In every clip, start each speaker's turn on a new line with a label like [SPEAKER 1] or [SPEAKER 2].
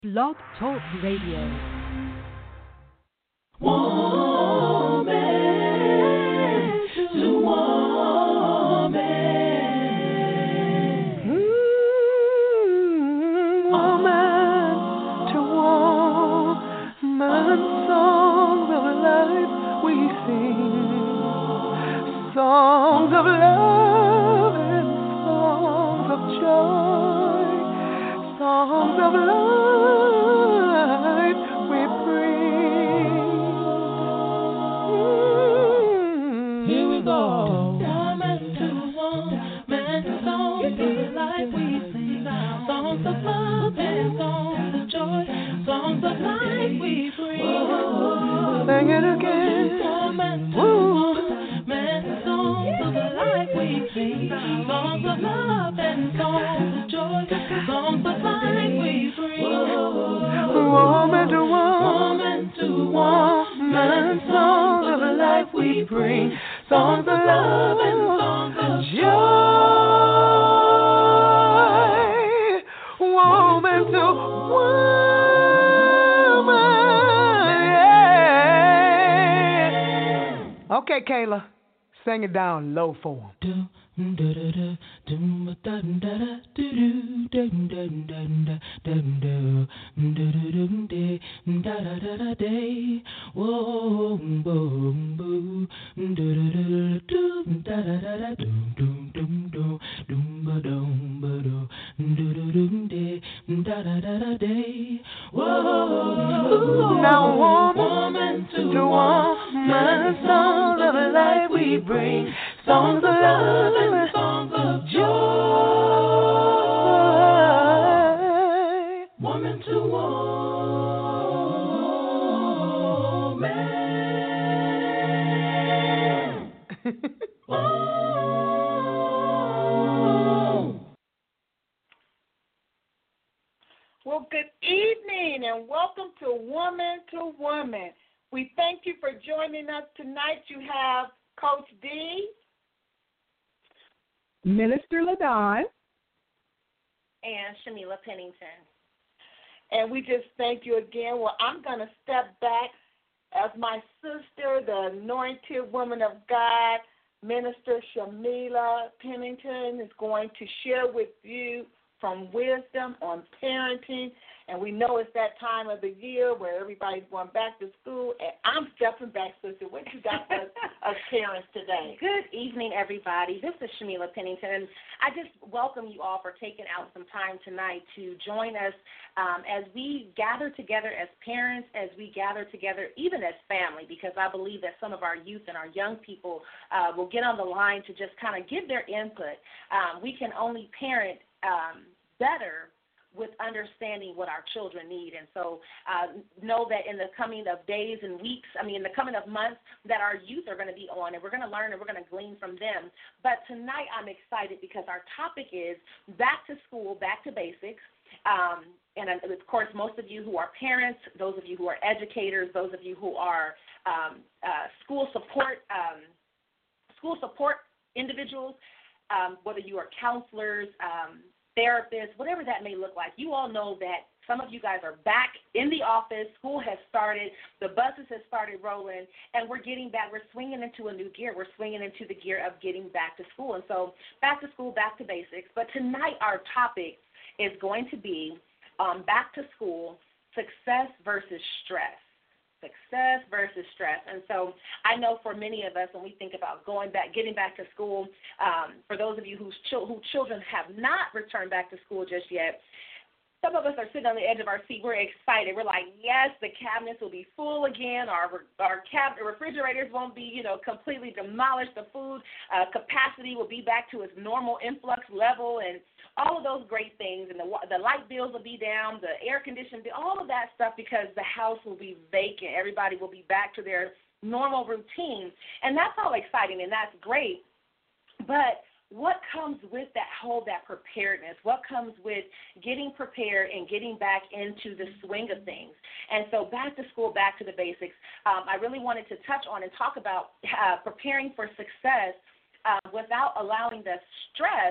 [SPEAKER 1] Blog Talk Radio.
[SPEAKER 2] Woman to woman. Woman to woman. Songs of life we sing. Songs of love and songs of joy. Songs of life we bring. Here we go. Woman to woman, songs of life we sing. Songs of love and songs of joy. Songs of life we bring. Sing it again. Woman to woman, songs of life we sing. Songs of love and songs of joy. Songs of life we bring. Woman to woman, songs of life we bring. Songs of love and songs of joy. Woman to woman. Yeah. Okay, Kayla, sing it down low for him. Now woman to woman, songs of life we bring. Songs of love and songs of joy. Woman to woman.
[SPEAKER 3] Well, good evening and welcome to Woman to Woman. We thank you for joining us tonight. You have Coach D,
[SPEAKER 4] Minister LaDon,
[SPEAKER 5] and Shamila Pennington.
[SPEAKER 3] and we just thank you again. Well, I'm going to step back as my sister, the anointed woman of God, Minister Shamila Pennington, is going to share with you from wisdom on parenting. And we know it's that time of the year where everybody's going back to school. And I'm stepping back, sister. What you got for us parents today?
[SPEAKER 5] Good evening, everybody. This is Shamila Pennington. I just welcome you all for taking out some time tonight to join us as we gather together as parents, as we gather together even as family, because I believe that some of our youth and our young people will get on the line to just kind of give their input. We can only parent better with understanding what our children need. And so know that in the coming of days and weeks, in the coming of months, that our youth are going to be on, and we're going to learn and we're going to glean from them. But tonight I'm excited because our topic is back to school, back to basics. And of course, most of you who are parents, those of you who are educators, those of you who are school support individuals, whether you are counselors, therapists, whatever that may look like, you all know that some of you guys are back in the office. School has started. The buses have started rolling, and we're getting back. We're swinging into a new gear. We're swinging into the gear of getting back to school. And so back to school, back to basics. But tonight our topic is going to be back to school, success versus stress. Success versus stress. And so I know for many of us, when we think about getting back to school, for those of you whose children have not returned back to school just yet, some of us are sitting on the edge of our seat. We're excited. We're like, yes, the cabinets will be full again. Our refrigerators won't be, completely demolished. The food capacity will be back to its normal influx level, and all of those great things. And the light bills will be down, the air conditioning, all of that stuff, because the house will be vacant. Everybody will be back to their normal routine, and that's all exciting, and that's great. But what comes with that preparedness? What comes with getting prepared and getting back into the swing of things? And so back to school, back to the basics. I really wanted to touch on and talk about preparing for success without allowing the stress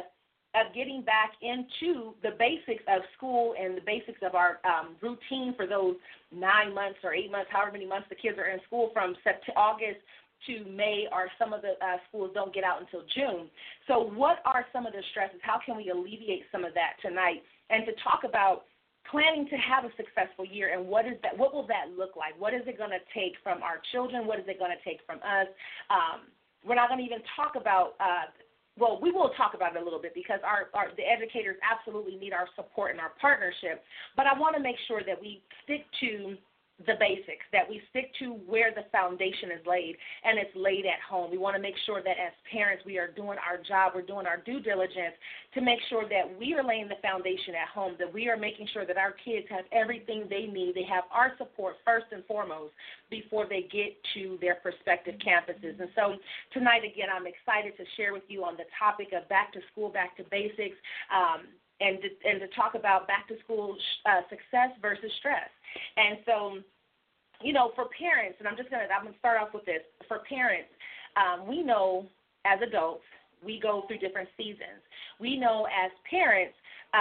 [SPEAKER 5] of getting back into the basics of school and the basics of our routine for those 9 months or 8 months, however many months the kids are in school from August to May, or some of the schools don't get out until June. So what are some of the stresses? How can we alleviate some of that tonight? And to talk about planning to have a successful year, and what will that look like? What is it going to take from our children? What is it going to take from us? We're not going to even talk about well, we will talk about it a little bit because the educators absolutely need our support and our partnership. But I want to make sure that we stick to the basics, that we stick to where the foundation is laid, and it's laid at home. We want to make sure that as parents we are doing our job, we're doing our due diligence to make sure that we are laying the foundation at home, that we are making sure that our kids have everything they need. They have our support first and foremost before they get to their prospective campuses. And so tonight, again, I'm excited to share with you on the topic of back to school, back to basics, and to talk about back to school success versus stress. And so, you know, for parents, and I'm going to start off with this. For parents, we know as adults we go through different seasons. We know as parents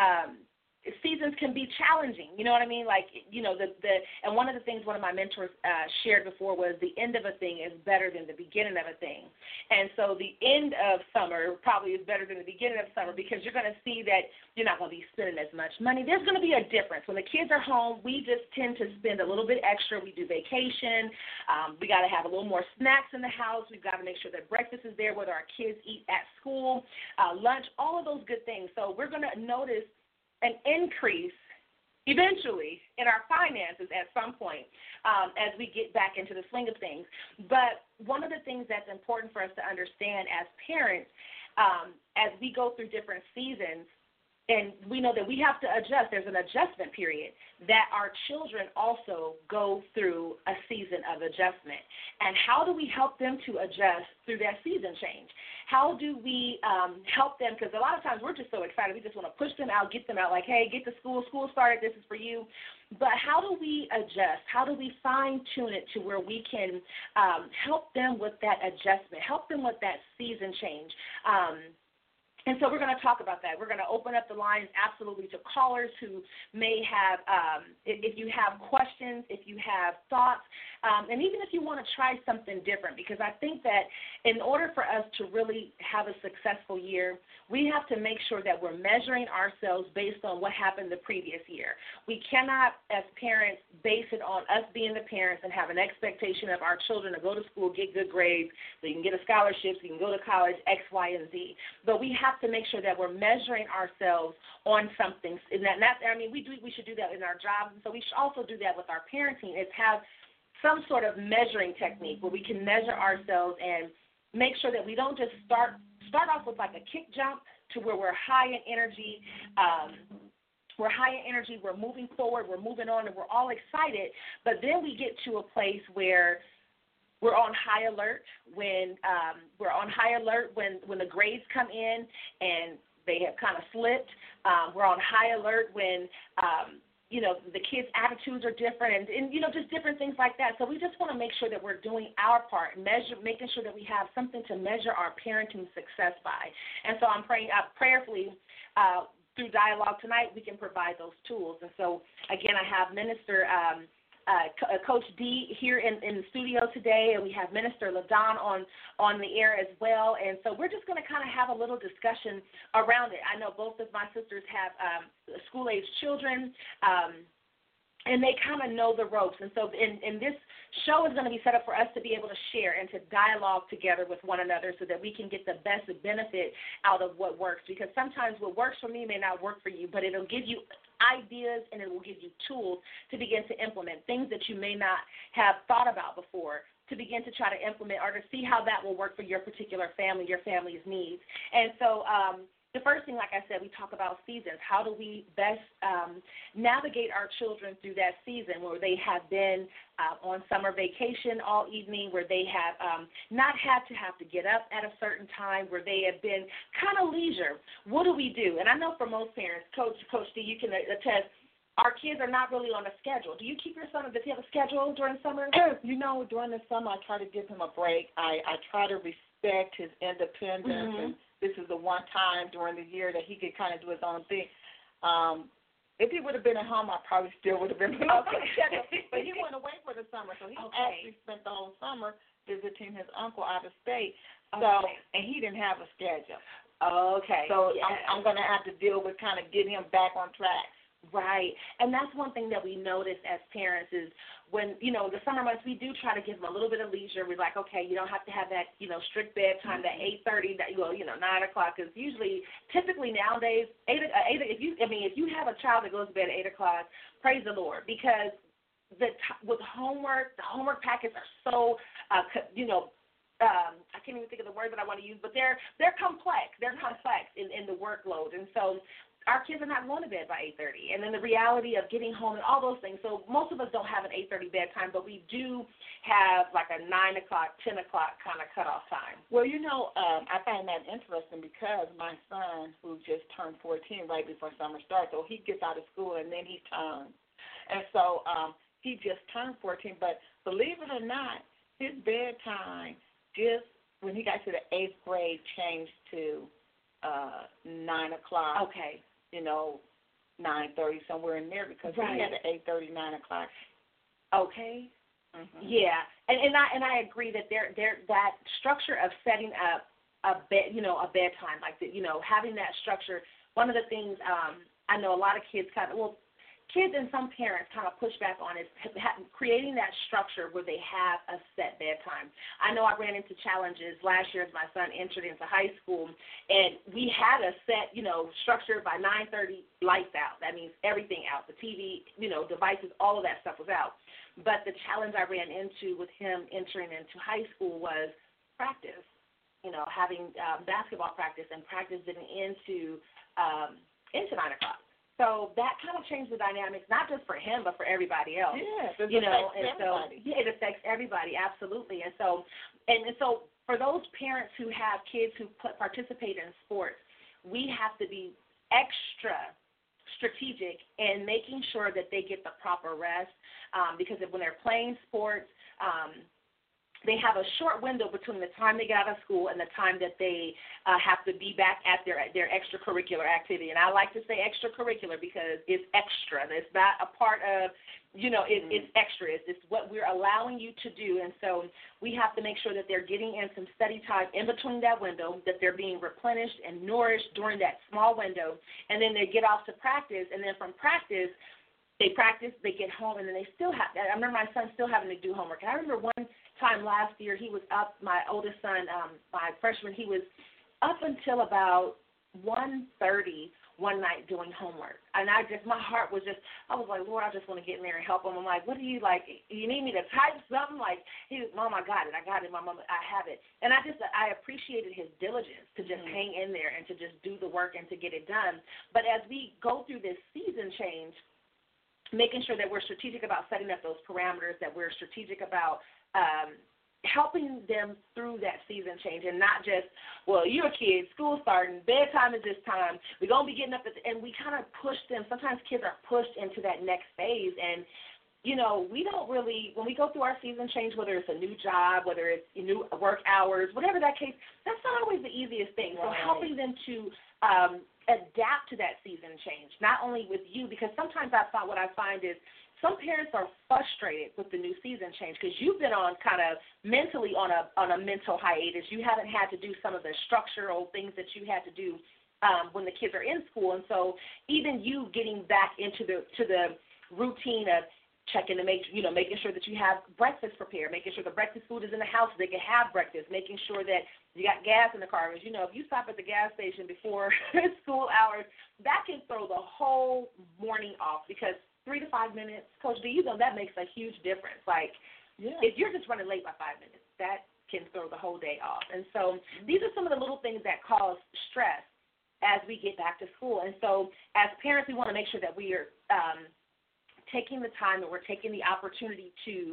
[SPEAKER 5] seasons can be challenging. You know what I mean? Like, you know, and one of the things one of my mentors shared before was the end of a thing is better than the beginning of a thing. And so the end of summer probably is better than the beginning of summer because you're going to see that you're not going to be spending as much money. There's going to be a difference. When the kids are home, we just tend to spend a little bit extra. We do vacation. We got to have a little more snacks in the house. We've got to make sure that breakfast is there, whether our kids eat at school, lunch, all of those good things. So we're going to notice an increase eventually in our finances at some point as we get back into the swing of things. But one of the things that's important for us to understand as parents, as we go through different seasons, and we know that we have to adjust. There's an adjustment period that our children also go through a season of adjustment. And how do we help them to adjust through that season change? How do we help them? Because a lot of times we're just so excited. We just want to push them out, get them out, like, hey, get to school. School started. This is for you. But how do we adjust? How do we fine-tune it to where we can help them with that adjustment, help them with that season change? And so we're going to talk about that. We're going to open up the lines absolutely to callers who may have, if you have questions, if you have thoughts, and even if you want to try something different, because I think that in order for us to really have a successful year, we have to make sure that we're measuring ourselves based on what happened the previous year. We cannot, as parents, base it on us being the parents and have an expectation of our children to go to school, get good grades, so you can get a scholarship, so you can go to college, X, Y, and Z. But we have to make sure that we're measuring ourselves on something. And we should do that in our jobs, and so we should also do that with our parenting, is have some sort of measuring technique where we can measure ourselves and make sure that we don't just start off with like a kick jump to where we're high in energy. We're high in energy, we're moving forward, we're moving on, and we're all excited, but then we get to a place where we're on high alert when the grades come in and they have kind of slipped. We're on high alert when the kids' attitudes are different and just different things like that. So we just want to make sure that we're doing our part, making sure that we have something to measure our parenting success by. And so I'm praying prayerfully through dialogue tonight we can provide those tools. And so, again, I have Minister Coach D here in the studio today, and we have Minister LaDon on the air as well. And so we're just going to kind of have a little discussion around it. I know both of my sisters have school-age children, and they kind of know the ropes. And so in this show is going to be set up for us to be able to share and to dialogue together with one another so that we can get the best benefit out of what works. Because sometimes what works for me may not work for you, but it'll give you ideas and it will give you tools to begin to implement, things that you may not have thought about before, to begin to try to implement or to see how that will work for your particular family, your family's needs. And so the first thing, like I said, we talk about seasons. How do we best navigate our children through that season where they have been on summer vacation all evening, where they have not had to have to get up at a certain time, where they have been kind of leisure? What do we do? And I know for most parents, Coach D, you can attest, our kids are not really on a schedule. Do you keep your son, does he have a schedule during summer?
[SPEAKER 3] You know, during the summer I try to give him a break. I try to respect his independence, and this is the one time during the year that he could kind of do his own thing. If he would have been at home, I probably still would have been on the schedule. But he went away for the summer, so he actually spent the whole summer visiting his uncle out of state. So, and he didn't have a schedule.
[SPEAKER 5] Okay.
[SPEAKER 3] So I'm going to have to deal with kind of getting him back on track.
[SPEAKER 5] Right. And that's one thing that we notice as parents is when, you know, the summer months, we do try to give them a little bit of leisure. We're like, okay, you don't have to have that, you know, strict bedtime, that 8:30, that, you know, 9 o'clock is usually, typically nowadays, if you have a child that goes to bed at 8 o'clock, praise the Lord, because with homework, the homework packets are so, you know, I can't even think of the word that I want to use, but they're complex. They're complex in the workload. And so our kids are not going to bed by 8:30. And then the reality of getting home and all those things. So most of us don't have an 8:30 bedtime, but we do have like a 9 o'clock, 10 o'clock kind of cutoff time.
[SPEAKER 3] Well, you know, I find that interesting because my son, who just turned 14 right before summer starts, so he gets out of school and then he turns. And so he just turned 14. But believe it or not, his bedtime just when he got to the 8th grade changed to 9 o'clock.
[SPEAKER 5] Okay.
[SPEAKER 3] You know, 9:30, somewhere in there, because he had an 8:30, 9 o'clock.
[SPEAKER 5] Okay.
[SPEAKER 3] Mm-hmm.
[SPEAKER 5] Yeah, and I agree that that structure of setting up a bedtime, like the, you know, having that structure. One of the things I know a lot of kids kids and some parents kind of push back on is creating that structure where they have a set bedtime. I know I ran into challenges last year as my son entered into high school, and we had a set, you know, structure by 9:30, lights out. That means everything out, the TV, you know, devices, all of that stuff was out. But the challenge I ran into with him entering into high school was practice, you know, having basketball practice, and practice getting into 9 o'clock. So that kind of changed the dynamics, not just for him, but for everybody else.
[SPEAKER 3] Yeah,
[SPEAKER 5] you know,
[SPEAKER 3] and
[SPEAKER 5] so it affects everybody, absolutely. And so for those parents who have kids who participate in sports, we have to be extra strategic in making sure that they get the proper rest, because when they're playing sports, they have a short window between the time they get out of school and the time that they have to be back at their extracurricular activity. And I like to say extracurricular because it's extra. It's not a part of, you know, it's extra. It's what we're allowing you to do. And so we have to make sure that they're getting in some study time in between that window, that they're being replenished and nourished during that small window, and then they get off to practice. And then from practice, they get home, and then they still have – I remember my son still having to do homework. And I remember one time last year he was up, my oldest son, my freshman, he was up until about 1:30 one night doing homework. And my heart was just, I was like, Lord, I just want to get in there and help him. I'm like, what do you like? You need me to type something? Like, he was, Mom, I got it, Mom, I have it. And I appreciated his diligence to just hang in there and to just do the work and to get it done. But as we go through this season change, making sure that we're strategic about setting up those parameters, that we're strategic about helping them through that season change, and not just, well, you're a kid, school's starting, bedtime is this time, we're going to be getting up and we kind of push them. Sometimes kids are pushed into that next phase, and, you know, we don't really, when we go through our season change, whether it's a new job, whether it's new work hours, whatever that case, that's not always the easiest thing. Right. So helping them to adapt to that season change, not only with you, because sometimes what I find is some parents are frustrated with the new season change because you've been on kind of mentally on a mental hiatus. You haven't had to do some of the structural things that you had to do when the kids are in school, and so even you getting back into the routine of checking to making sure that you have breakfast prepared, making sure the breakfast food is in the house so they can have breakfast, making sure that you got gas in the car. Because, you know, if you stop at the gas station before school hours, that can throw the whole morning off because 3 to 5 minutes, Coach D, you know that makes a huge difference. Like, if you're just running late by 5 minutes, that can throw the whole day off. And so these are some of the little things that cause stress as we get back to school. And so as parents, we want to make sure that we are taking the time and we're taking the opportunity to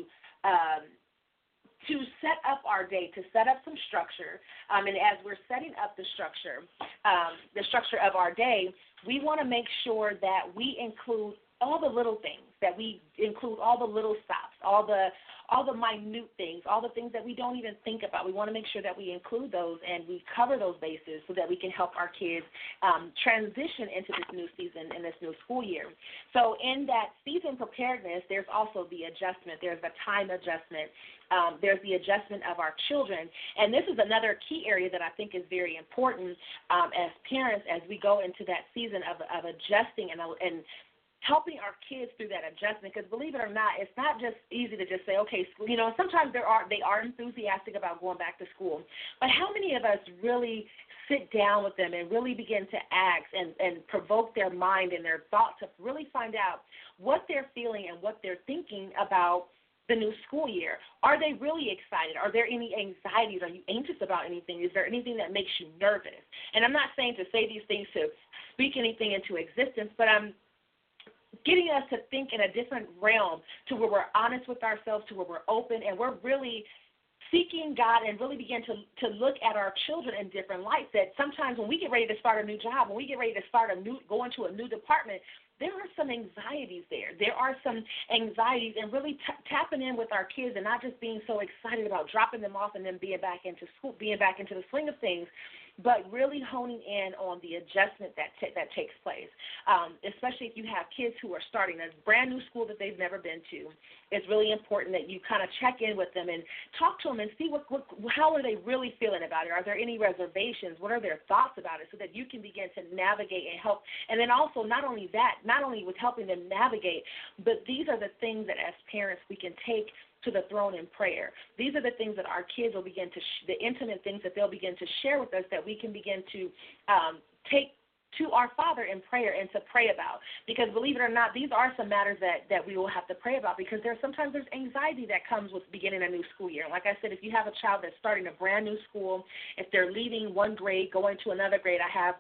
[SPEAKER 5] set up our day, to set up some structure. And as we're setting up the structure of our day, we want to make sure that we include all the little things, that we include all the little stops, all the minute things, all the things that we don't even think about. We want to make sure that we include those and we cover those bases so that we can help our kids transition into this new season and this new school year. So in that season preparedness, there's also the adjustment. There's the time adjustment. There's the adjustment of our children. And this is another key area that I think is very important as parents as we go into that season of adjusting and helping our kids through that adjustment, because believe it or not, it's not just easy to just say, okay, school, sometimes they are enthusiastic about going back to school, but how many of us really sit down with them and really begin to ask and provoke their mind and their thought to really find out what they're feeling and what they're thinking about the new school year? Are they really excited? Are there any anxieties? Are you anxious about anything? Is there anything that makes you nervous? And I'm not saying to say these things to speak anything into existence, but I'm getting us to think in a different realm, to where we're honest with ourselves, to where we're open, and we're really seeking God and really begin to look at our children in different lights. That sometimes when we get ready to start a new job, when we get ready to go into a new department, there are some anxieties there. There are some anxieties, and really tapping in with our kids and not just being so excited about dropping them off and then being back into school, being back into the swing of things, but really honing in on the adjustment that takes place, especially if you have kids who are starting a brand new school that they've never been to. It's really important that you kind of check in with them and talk to them and see how are they really feeling about it. Are there any reservations? What are their thoughts about it, so that you can begin to navigate and help. And then also not only with helping them navigate, but these are the things that as parents we can take to the throne in prayer. These are the things that our kids will begin to, the intimate things that they'll begin to share with us, that we can begin to take to our Father in prayer and to pray about. Because believe it or not, these are some matters that we will have to pray about, because sometimes there's anxiety that comes with beginning a new school year. Like I said, if you have a child that's starting a brand new school, if they're leaving one grade, going to another grade, I have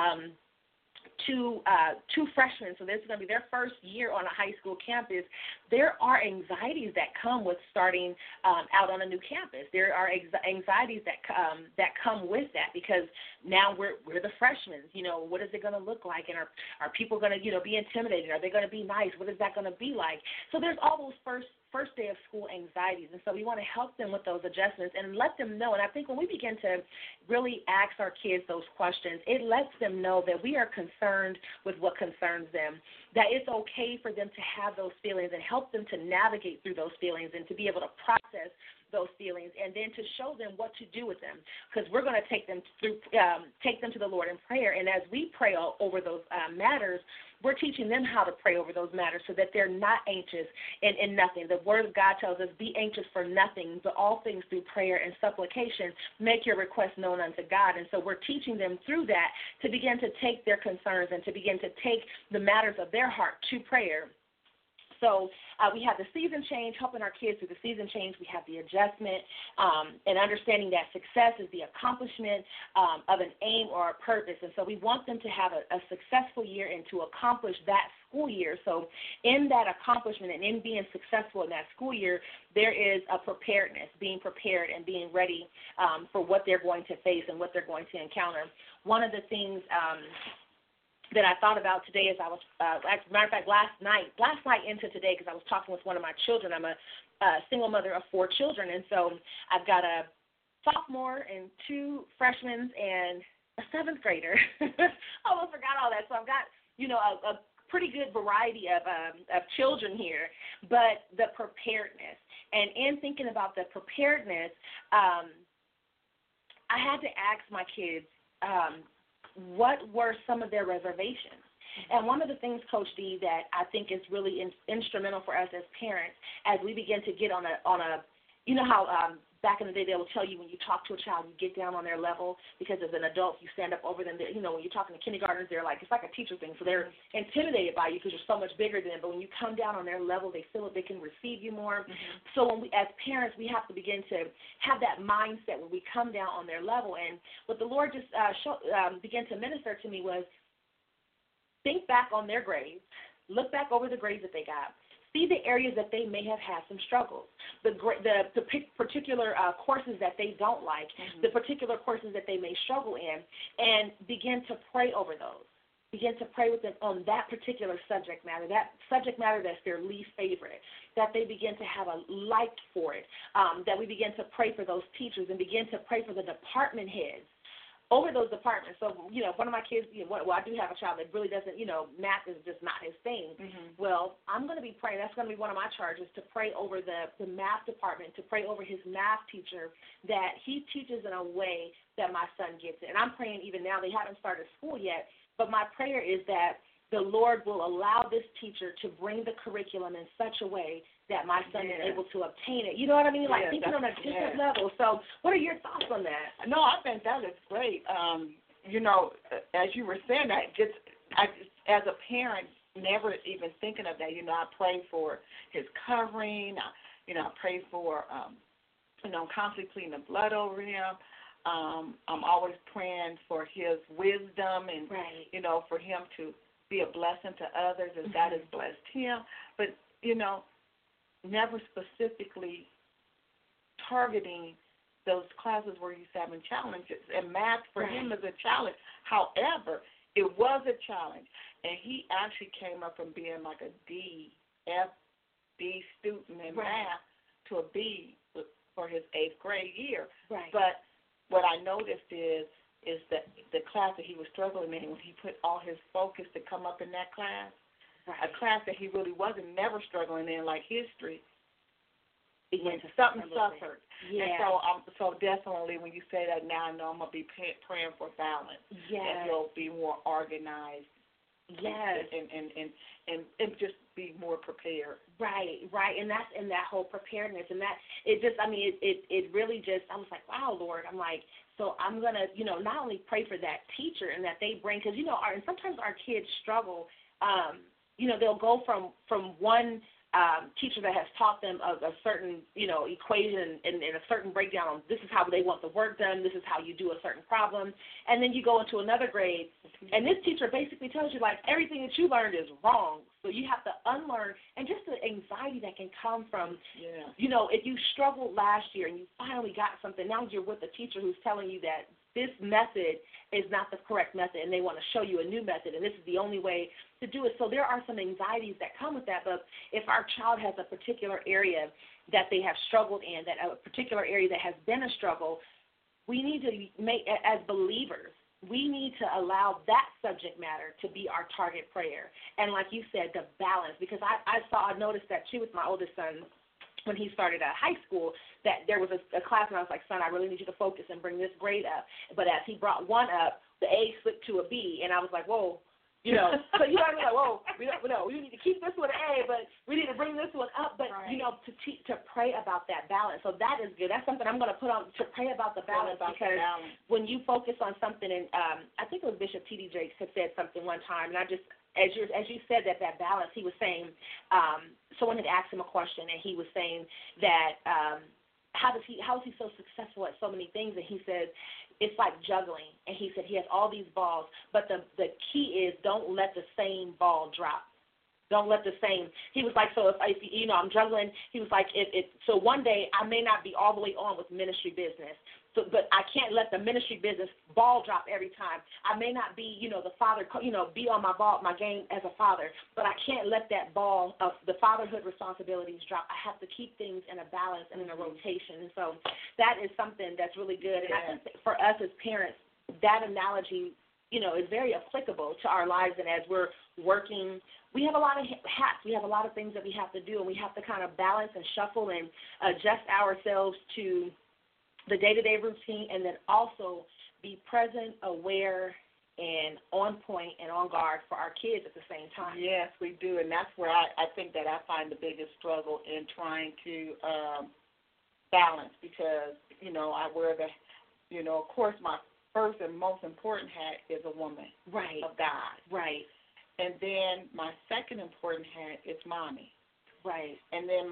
[SPEAKER 5] two freshmen, so this is going to be their first year on a high school campus. There are anxieties that come with starting out on a new campus. There are anxieties that come with that, because now we're the freshmen. What is it going to look like, and are people going to be intimidated? Are they going to be nice? What is that going to be like? So there's all those first day of school anxieties, and so we want to help them with those adjustments and let them know. And I think when we begin to really ask our kids those questions, it lets them know that we are concerned with what concerns them, that it's okay for them to have those feelings, and help them to navigate through those feelings and to be able to process those feelings, and then to show them what to do with them, because we're going to take them to the Lord in prayer. And as we pray over those matters, we're teaching them how to pray over those matters, so that they're not anxious in nothing. The Word of God tells us, be anxious for nothing, but all things through prayer and supplication, make your requests known unto God. And so we're teaching them through that to begin to take their concerns and to begin to take the matters of their heart to prayer. So we have the season change, helping our kids through the season change. We have the adjustment and understanding that success is the accomplishment of an aim or a purpose. And so we want them to have a successful year and to accomplish that school year. So in that accomplishment and in being successful in that school year, there is a preparedness, being prepared and being ready for what they're going to face and what they're going to encounter. One of the things that I thought about today as I was, as a matter of fact, last night into today, because I was talking with one of my children. I'm a single mother of 4 children, and so I've got a sophomore and 2 freshmen and a 7th grader. I almost forgot all that. So I've got, a pretty good variety of children here, but the preparedness. And in thinking about the preparedness, I had to ask my kids, what were some of their reservations? And one of the things, Coach D, that I think is really instrumental for us as parents, as we begin to get on a how back in the day they will tell you when you talk to a child, you get down on their level, because as an adult you stand up over them. When you're talking to kindergartners, they're like, it's like a teacher thing, so they're intimidated by you because you're so much bigger than them. But when you come down on their level, they feel that they can receive you more. Mm-hmm. So when as parents, we have to begin to have that mindset when we come down on their level. And what the Lord just began to minister to me was, think back on their grades, look back over the grades that they got, see the areas that they may have had some struggles, the particular courses that they don't like, the particular courses that they may struggle in, and begin to pray over those. begin to pray with them on that particular subject matter that's their least favorite, that they begin to have a like for it, that we begin to pray for those teachers and begin to pray for the department heads over those departments. So, one of my kids, I do have a child that really doesn't, math is just not his thing.
[SPEAKER 3] Mm-hmm.
[SPEAKER 5] Well, I'm going to be praying. That's going to be one of my charges, to pray over the math department, to pray over his math teacher, that he teaches in a way that my son gets it. And I'm praying even now. They haven't started school yet, but my prayer is that the Lord will allow this teacher to bring the curriculum in such a way that my son is able to obtain it. You know what I mean? Like thinking on a different level. So what are your thoughts on that?
[SPEAKER 3] No, I think that is great. As you were saying that, I as a parent, never even thinking of that. I pray for his covering. I pray for, constantly pleading the blood over him. I'm always praying for his wisdom and, for him to be a blessing to others as God has blessed him. But, never specifically targeting those classes where he's having challenges. And math for him is a challenge. However, it was a challenge. And he actually came up from being like a D student in math to a B for his 8th grade year.
[SPEAKER 5] Right.
[SPEAKER 3] But what I noticed is that the class that he was struggling in, when he put all his focus to come up in that class, a class that he really wasn't never struggling in, like history, when something suffered.
[SPEAKER 5] Yeah.
[SPEAKER 3] And so definitely when you say that now, I know I'm going to be praying for balance.
[SPEAKER 5] Yes.
[SPEAKER 3] That he'll be more organized.
[SPEAKER 5] Yes.
[SPEAKER 3] And just be more prepared.
[SPEAKER 5] Right. And that's in that whole preparedness. And that, it really just, I was like, wow, Lord. I'm like, so I'm going to, not only pray for that teacher and that they bring, because, and sometimes our kids struggle, they'll go from one teacher that has taught them a certain, equation and a certain breakdown on this is how they want the work done, this is how you do a certain problem, and then you go into another grade, and this teacher basically tells you, like, everything that you learned is wrong, so you have to unlearn, and just the anxiety that can come from, if you struggled last year and you finally got something, now you're with a teacher who's telling you that this method is not the correct method, and they want to show you a new method, and this is the only way to do it. So there are some anxieties that come with that, but if our child has a particular area that they have struggled in, that a particular area that has been a struggle, we need to make, as believers, we need to allow that subject matter to be our target prayer. And like you said, the balance, because I noticed that too with my oldest son, when he started at high school, that there was a class, and I was like, son, I really need you to focus and bring this grade up. But as he brought one up, the A slipped to a B, and I was like, whoa. So you know what I mean? Like, whoa, we need to keep this one A, but we need to bring this one up. But, to pray about that balance. So that is good. That's something I'm going to put on, to pray about the balance, because when you focus on something, and I think it was Bishop T.D. Jakes had said something one time, and I just, as you said that balance, he was saying, someone had asked him a question, and he was saying that how is he so successful at so many things? And he says, it's like juggling. And he said he has all these balls, but the key is don't let the same ball drop. Don't let the same. He was like, so if I'm juggling, he was like, so one day I may not be all the way on with ministry business. So, but I can't let the ministry business ball drop every time. I may not be, the father, be on my game as a father, but I can't let that ball of the fatherhood responsibilities drop. I have to keep things in a balance and in a rotation. And so that is something that's really good. And I think that for us as parents, that analogy, is very applicable to our lives. And as we're working, we have a lot of hats. We have a lot of things that we have to do, and we have to kind of balance and shuffle and adjust ourselves to the day-to-day routine, and then also be present, aware, and on point and on guard for our kids at the same time.
[SPEAKER 3] Yes, we do, and that's where I think that I find the biggest struggle in trying to balance, because, I wear of course, my first and most important hat is a woman of God.
[SPEAKER 5] Right.
[SPEAKER 3] And then my second important hat is mommy.
[SPEAKER 5] Right.
[SPEAKER 3] And then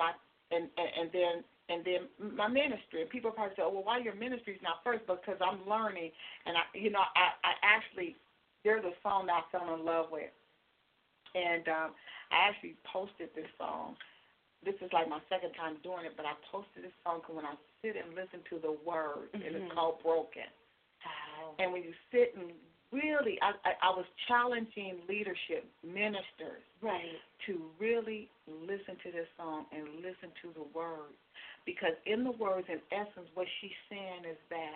[SPEAKER 3] and then my ministry. And people probably say, well, why your ministry is not first? Because I'm learning. And, I actually, there's a song that I fell in love with. And I actually posted this song. This is like my second time doing it, but I posted this song when I sit and listen to the words, and it's called Broken.
[SPEAKER 5] Wow.
[SPEAKER 3] And when you sit and really, I was challenging leadership, ministers,
[SPEAKER 5] Right.
[SPEAKER 3] to really listen to this song and listen to the words. Because in the words, in essence, what she's saying is that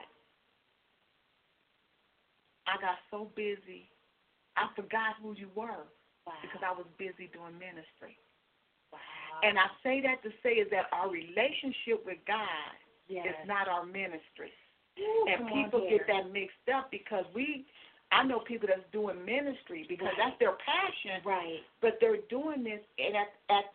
[SPEAKER 3] I got so busy, I forgot who you were.
[SPEAKER 5] Wow.
[SPEAKER 3] Because I was busy doing ministry.
[SPEAKER 5] Wow.
[SPEAKER 3] And I say that to say is that our relationship with God
[SPEAKER 5] Yes.
[SPEAKER 3] is not our ministry.
[SPEAKER 5] Ooh,
[SPEAKER 3] And
[SPEAKER 5] come
[SPEAKER 3] people
[SPEAKER 5] on
[SPEAKER 3] get
[SPEAKER 5] here.
[SPEAKER 3] that mixed up because I know people that's doing ministry because
[SPEAKER 5] Right.
[SPEAKER 3] that's their passion,
[SPEAKER 5] Right.
[SPEAKER 3] but they're doing this at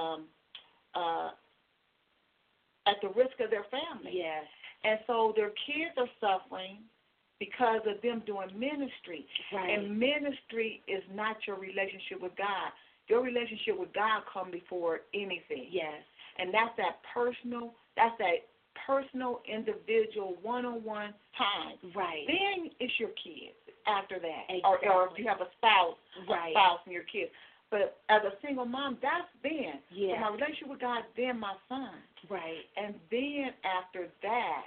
[SPEAKER 3] the risk of their family.
[SPEAKER 5] Yes.
[SPEAKER 3] And so their kids are suffering because of them doing ministry.
[SPEAKER 5] Right.
[SPEAKER 3] And ministry is not your relationship with God. Your relationship with God comes before anything.
[SPEAKER 5] Yes.
[SPEAKER 3] And that's that personal, individual, one-on-one time.
[SPEAKER 5] Right.
[SPEAKER 3] Then it's your kids after that.
[SPEAKER 5] Exactly.
[SPEAKER 3] Or if you have a spouse,
[SPEAKER 5] Right.
[SPEAKER 3] and your kids. But as a single mom, that's then.
[SPEAKER 5] Yeah.
[SPEAKER 3] So my relationship with God, then my son.
[SPEAKER 5] Right.
[SPEAKER 3] And then after that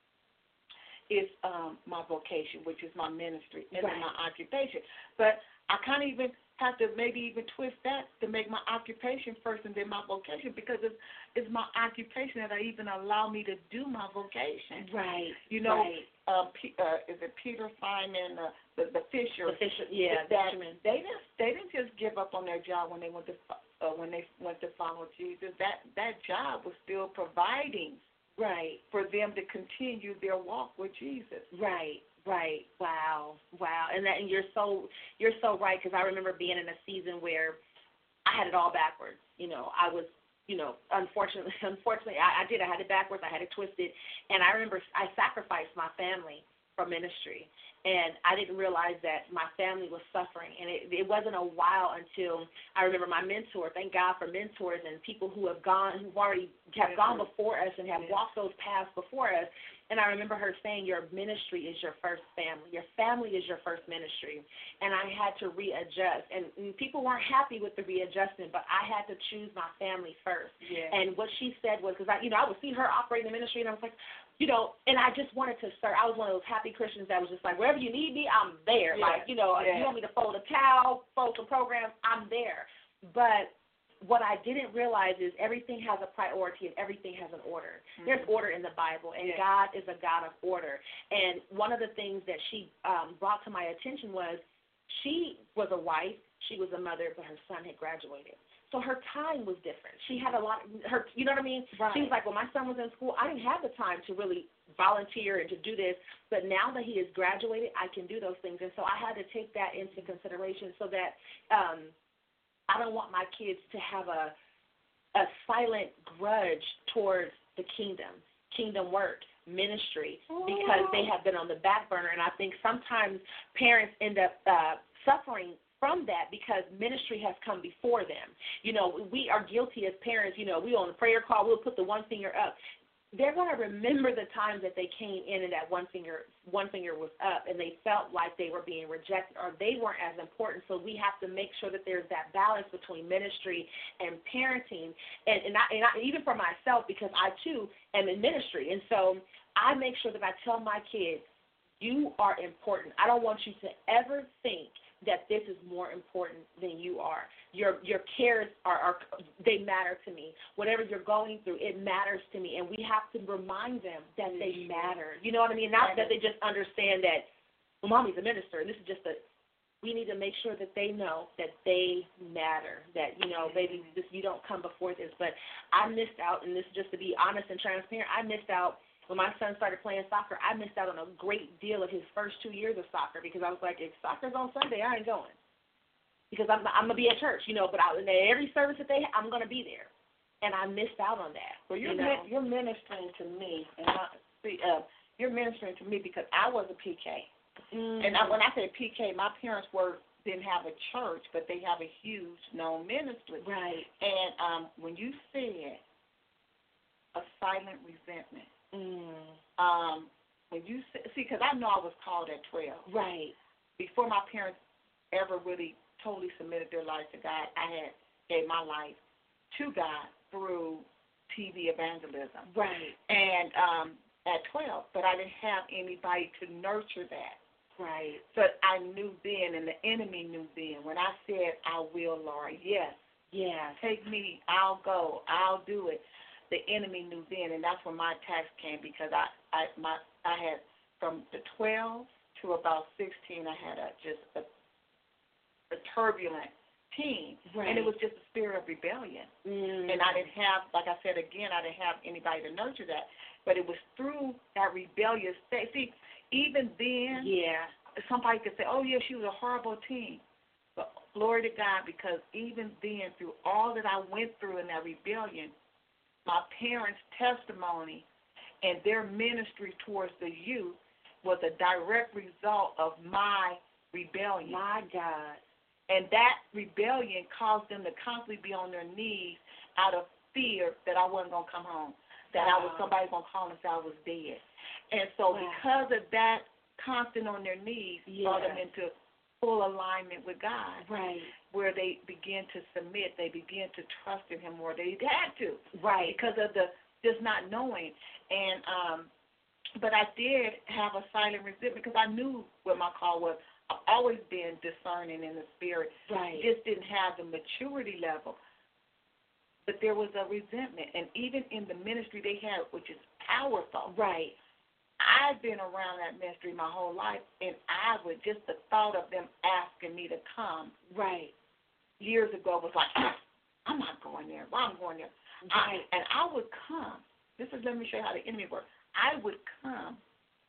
[SPEAKER 3] is my vocation, which is my ministry, and then
[SPEAKER 5] Right.
[SPEAKER 3] my occupation. But I kind of even have to maybe even twist that to make my occupation first and then my vocation, because it's my occupation that even allow me to do my vocation.
[SPEAKER 5] Right.
[SPEAKER 3] You know,
[SPEAKER 5] Right.
[SPEAKER 3] Is it Peter Simon, the fisher?
[SPEAKER 5] The fisher, yeah,
[SPEAKER 3] That
[SPEAKER 5] fisherman.
[SPEAKER 3] they didn't just give up on their job when they went to follow Jesus. That job was still providing
[SPEAKER 5] Right.
[SPEAKER 3] for them to continue their walk with Jesus.
[SPEAKER 5] Right. Right. Wow. Wow. And you're so right, because I remember being in a season where I had it all backwards. I was, unfortunately, I had it backwards. I had it twisted, and I remember I sacrificed my family for ministry, and I didn't realize that my family was suffering. And it wasn't a while until I remember my mentor. Thank God for mentors and people who have gone before us and have walked those paths before us. And I remember her saying, your ministry is your first family. Your family is your first ministry. And I had to readjust. And people weren't happy with the readjustment, but I had to choose my family first.
[SPEAKER 3] Yeah.
[SPEAKER 5] And what she said was, because I would see her operate in the ministry, and I was like, and I just wanted to serve. I was one of those happy Christians that was just like, wherever you need me, I'm there.
[SPEAKER 3] Yeah.
[SPEAKER 5] If you want me to fold a towel, fold some programs, I'm there. But what I didn't realize is everything has a priority and everything has an order. Mm-hmm. There's order in the Bible, and God is a God of order. And one of the things that she brought to my attention was she was a wife, she was a mother, but her son had graduated. So her time was different. She had a lot, you know what I mean?
[SPEAKER 3] Right.
[SPEAKER 5] She was like, well, my son was in school. I didn't have the time to really volunteer and to do this, but now that he has graduated, I can do those things. And so I had to take that into consideration so that I don't want my kids to have a silent grudge towards the kingdom work, ministry, because they have been on the back burner. And I think sometimes parents end up suffering from that because ministry has come before them. We are guilty as parents. We on the prayer call, we'll put the one finger up. They're going to remember the times that they came in and that one finger was up and they felt like they were being rejected or they weren't as important. So we have to make sure that there's that balance between ministry and parenting. And I, even for myself, because I, too, am in ministry. And so I make sure that I tell my kids, you are important. I don't want you to ever think that this is more important than you are. Your cares are they matter to me. Whatever you're going through, it matters to me, and we have to remind them that they matter. You know what I mean? Not that they just understand that, well, mommy's a minister, and this is just we need to make sure that they know that they matter, that, baby, you don't come before this. But I missed out, and this is just to be honest and transparent, I missed out. When my son started playing soccer, I missed out on a great deal of his first 2 years of soccer because I was like, if soccer's on Sunday, I ain't going because I'm going to be at church, but every service that they have, I'm going to be there. And I missed out on that.
[SPEAKER 3] Well, you're ministering to me, and you're ministering to me because I was a PK. Mm-hmm. And when I say PK, my parents didn't have a church, but they have a huge known ministry.
[SPEAKER 5] Right.
[SPEAKER 3] And when you said a silent resentment, when you see, because I know I was called at 12.
[SPEAKER 5] Right.
[SPEAKER 3] Before my parents ever really totally submitted their life to God, I had gave my life to God through TV evangelism.
[SPEAKER 5] Right.
[SPEAKER 3] And at 12, but I didn't have anybody to nurture that.
[SPEAKER 5] Right.
[SPEAKER 3] So I knew then, and the enemy knew then. When I said, I will, Lord, yes.
[SPEAKER 5] Yeah.
[SPEAKER 3] Take me, I'll go, I'll do it. The enemy knew then, and that's when my attacks came because I had from the 12 to about 16, I had a turbulent teen,
[SPEAKER 5] right.
[SPEAKER 3] and it was just a spirit of rebellion. And I didn't have, like I said again, I didn't have anybody to nurture that, but it was through that rebellious state. See, even then, somebody could say, "Oh yeah, she was a horrible teen," but glory to God, because even then, through all that I went through in that rebellion, my parents' testimony and their ministry towards the youth was a direct result of my rebellion.
[SPEAKER 5] My God.
[SPEAKER 3] And that rebellion caused them to constantly be on their knees out of fear that I wasn't going to come home, that somebody was going to call and say I was dead. And so because of that constant on their knees, brought them into full alignment with God, where they began to submit, they began to trust in Him more. They had to, because of the just not knowing. And but I did have a silent resentment because I knew what my call was. I've always been discerning in the spirit. Just didn't have the maturity level. But there was a resentment. And even in the ministry they had, which is powerful. I've been around that ministry my whole life, and I would just the thought of them asking me to come years ago was like, I'm not going there. Why I'm going there? And I would come. Let me show you how the enemy works. I would come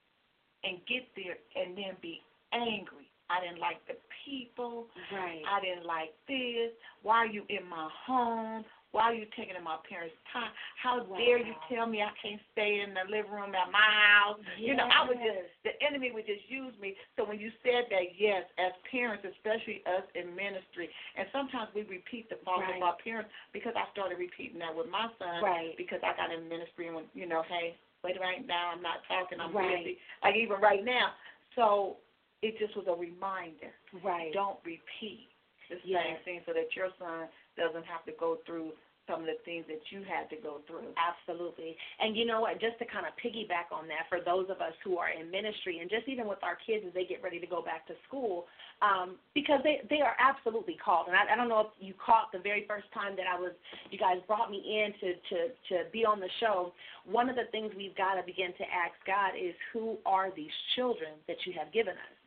[SPEAKER 3] and get there and then be angry. I didn't like the people. I didn't like this. Why are you in my home? Why are you taking my parents' time? How dare you tell me I can't stay in the living room at my house? You know, the enemy would just use me. So when you said that, yes, as parents, especially us in ministry, and sometimes we repeat the faults of our parents, because I started repeating that with my son, because I got in ministry and, hey, wait right now, I'm not talking, I'm busy, like even right now. So it just was a reminder. Don't repeat the same thing so that your son doesn't have to go through some of the things that you had to go through.
[SPEAKER 5] Absolutely. And you know what, just to kind of piggyback on that, for those of us who are in ministry, and just even with our kids as they get ready to go back to school, because they are absolutely called. And I don't know if you caught the very first time that you guys brought me in to be on the show. One of the things we've got to begin to ask God is, who are these children that you have given us?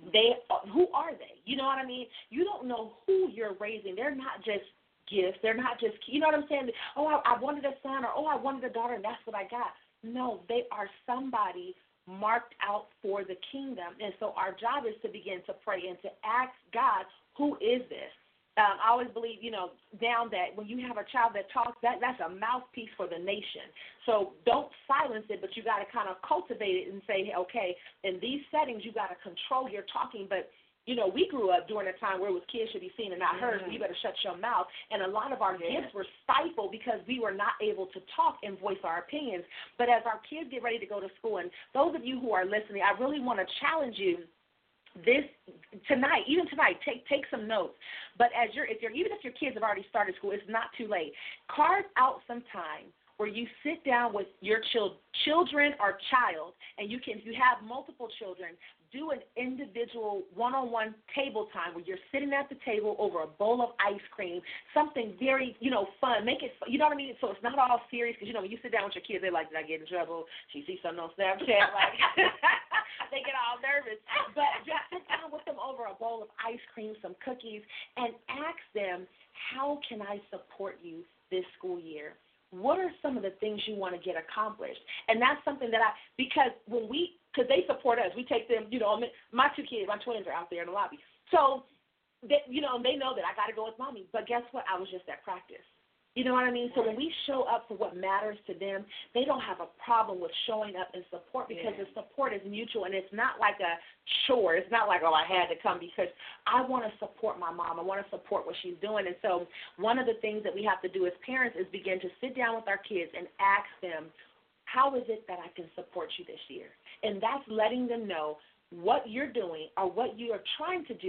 [SPEAKER 5] Who are they? You know what I mean? You don't know who you're raising. They're not just gifts. They're not just, you know what I'm saying? Oh, I wanted a son, or, oh, I wanted a daughter, and that's what I got. No, they are somebody marked out for the kingdom. And so our job is to begin to pray and to ask God, who is this? I always believe, down that when you have a child that talks, that's a mouthpiece for the nation. So don't silence it, but you got to kind of cultivate it and say, hey, okay, in these settings, you got to control your talking. But, we grew up during a time where it was kids should be seen and not heard, so you better shut your mouth. And a lot of our gifts were stifled because we were not able to talk and voice our opinions. But as our kids get ready to go to school, and those of you who are listening, I really want to challenge you. Even tonight, take some notes. But even if your kids have already started school, it's not too late. Carve out some time where you sit down with your children or child, and if you have multiple children, do an individual one-on-one table time where you're sitting at the table over a bowl of ice cream, something very, fun. Make it, you know what I mean? So it's not all serious, because, when you sit down with your kids, they're like, did I get in trouble? She sees something on Snapchat, like, they get all nervous. But just sit down with them over a bowl of ice cream, some cookies, and ask them, how can I support you this school year? What are some of the things you want to get accomplished? And that's something that because they support us. We take them, my two kids, my twins are out there in the lobby. So, they know that I got to go with mommy. But guess what? I was just at practice. You know what I mean? So when we show up for what matters to them, they don't have a problem with showing up and support, because the support is mutual, and it's not like a chore. It's not like, oh, I had to come because I want to support my mom. I want to support what she's doing. And so one of the things that we have to do as parents is begin to sit down with our kids and ask them, how is it that I can support you this year? And that's letting them know what you're doing or what you are trying to do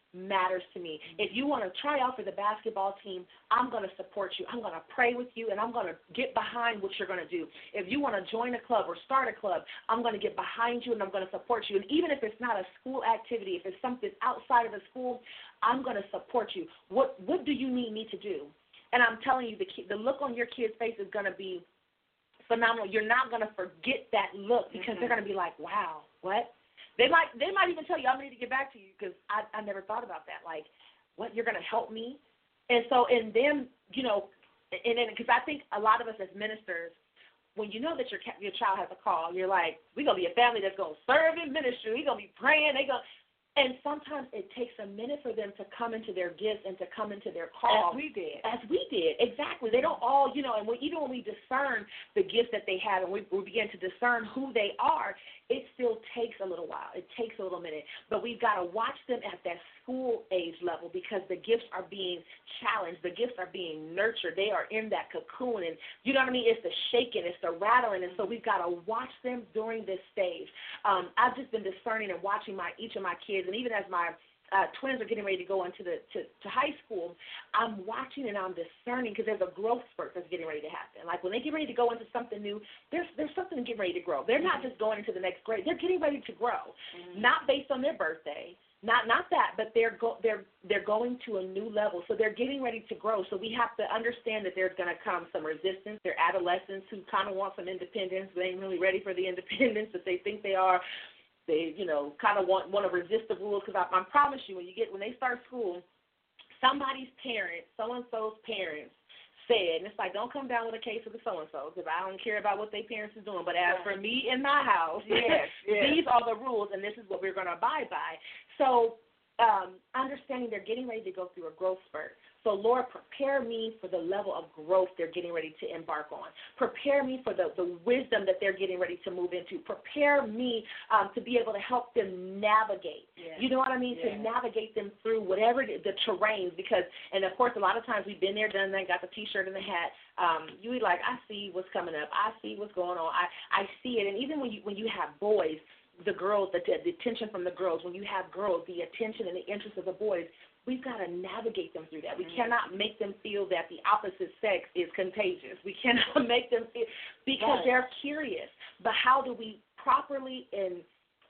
[SPEAKER 5] matters to me. If you want to try out for the basketball team, I'm going to support you. I'm going to pray with you, and I'm going to get behind what you're going to do. If you want to join a club or start a club, I'm going to get behind you, and I'm going to support you. And even if it's not a school activity, if it's something outside of the school, I'm going to support you. What do you need me to do? And I'm telling you, the look on your kid's face is going to be phenomenal. You're not going to forget that look because they're going to be like, wow, what? They might even tell you, I'm ready to get back to you because I never thought about that. Like, what, you're going to help me? And so, and then, you know, and then, because I think a lot of us as ministers, when you know that your child has a call, you're like, we're going to be a family that's going to serve in ministry. We're going to be praying. And sometimes it takes a minute for them to come into their gifts and to come into their call.
[SPEAKER 3] As we did,
[SPEAKER 5] exactly. They don't all, you know, and even when we discern the gifts that they have and we begin to discern who they are, it still takes a little while. It takes a little minute. But we've got to watch them at that school age level because the gifts are being challenged. The gifts are being nurtured. They are in that cocoon. And you know what I mean? It's the shaking. It's the rattling. And so we've got to watch them during this stage. I've just been discerning and watching each of my kids. And even as my twins are getting ready to go into to high school, I'm watching and I'm discerning because there's a growth spurt that's getting ready to happen. Like when they get ready to go into something new, there's something getting ready to grow. They're not just going into the next grade. They're getting ready to grow, not based on their birthday, not that, but they're going to a new level. So they're getting ready to grow. So we have to understand that there's going to come some resistance. They're adolescents who kind of want some independence. They ain't really ready for the independence that they think they are. They, you know, kind of want to resist the rules because I promise you, when they start school, somebody's parents, so-and-so's parents said, and it's like, don't come down with a case of the so-and-so because I don't care about what their parents are doing. But as for me in my house, these are the rules, and this is what we're going to abide by. So understanding they're getting ready to go through a growth spurt. So, Lord, prepare me for the level of growth they're getting ready to embark on. Prepare me for the wisdom that they're getting ready to move into. Prepare me to be able to help them navigate. You know what I mean? To navigate them through whatever the terrains. Because, and, of course, a lot of times we've been there, done that, got the T-shirt and the hat. You be like, I see what's coming up. I see what's going on. I see it. And even when you have boys, the girls, the attention from the girls, when you have girls, the attention and the interest of the boys, we've got to navigate them through that. We cannot make them feel that the opposite sex is contagious. We cannot make them feel, because they're curious. But how do we properly and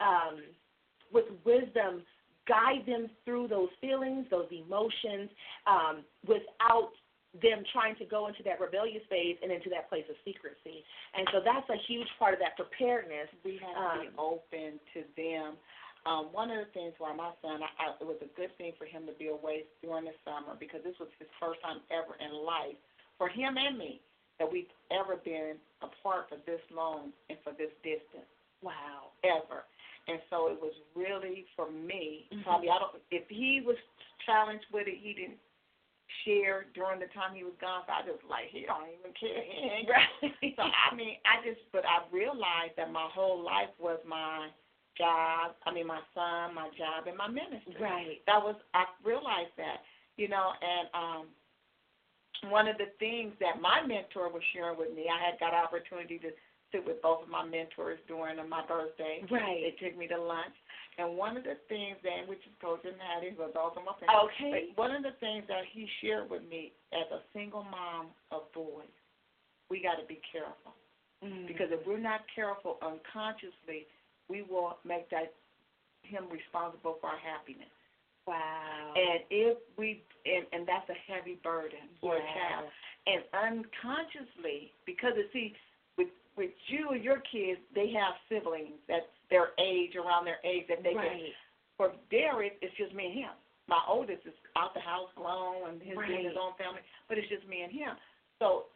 [SPEAKER 5] with wisdom guide them through those feelings, those emotions, without them trying to go into that rebellious phase and into that place of secrecy. And so that's a huge part of that preparedness.
[SPEAKER 3] We have to be open to them. One of the things why my son, it was a good thing for him to be away during the summer because this was his first time ever in life, for him and me, that we've ever been apart for this long and for this distance.
[SPEAKER 5] Wow.
[SPEAKER 3] Ever. And so it was really, for me, probably, if he was challenged with it, he didn't share during the time he was gone, so I just like, he don't even care. He ain't right. So, but I realized that my whole life was my job, my son, my job, and my ministry.
[SPEAKER 5] Right.
[SPEAKER 3] I realized that, and one of the things that my mentor was sharing with me, I had got an opportunity to sit with both of my mentors during my birthday.
[SPEAKER 5] Right.
[SPEAKER 3] They took me to lunch. And one of the things which is Coach and Hattie, who are also my friends.
[SPEAKER 5] Okay.
[SPEAKER 3] But one of the things that he shared with me as a single mom of boys, we got to be careful. Because if we're not careful unconsciously, we will make him responsible for our happiness.
[SPEAKER 5] Wow.
[SPEAKER 3] And if and that's a heavy burden for a child. And unconsciously, because with you and your kids, they have siblings that's their age, around their age, that they can. For Derek, it's just me and him. My oldest is out the house, grown, and doing his own family, but it's just me and him. So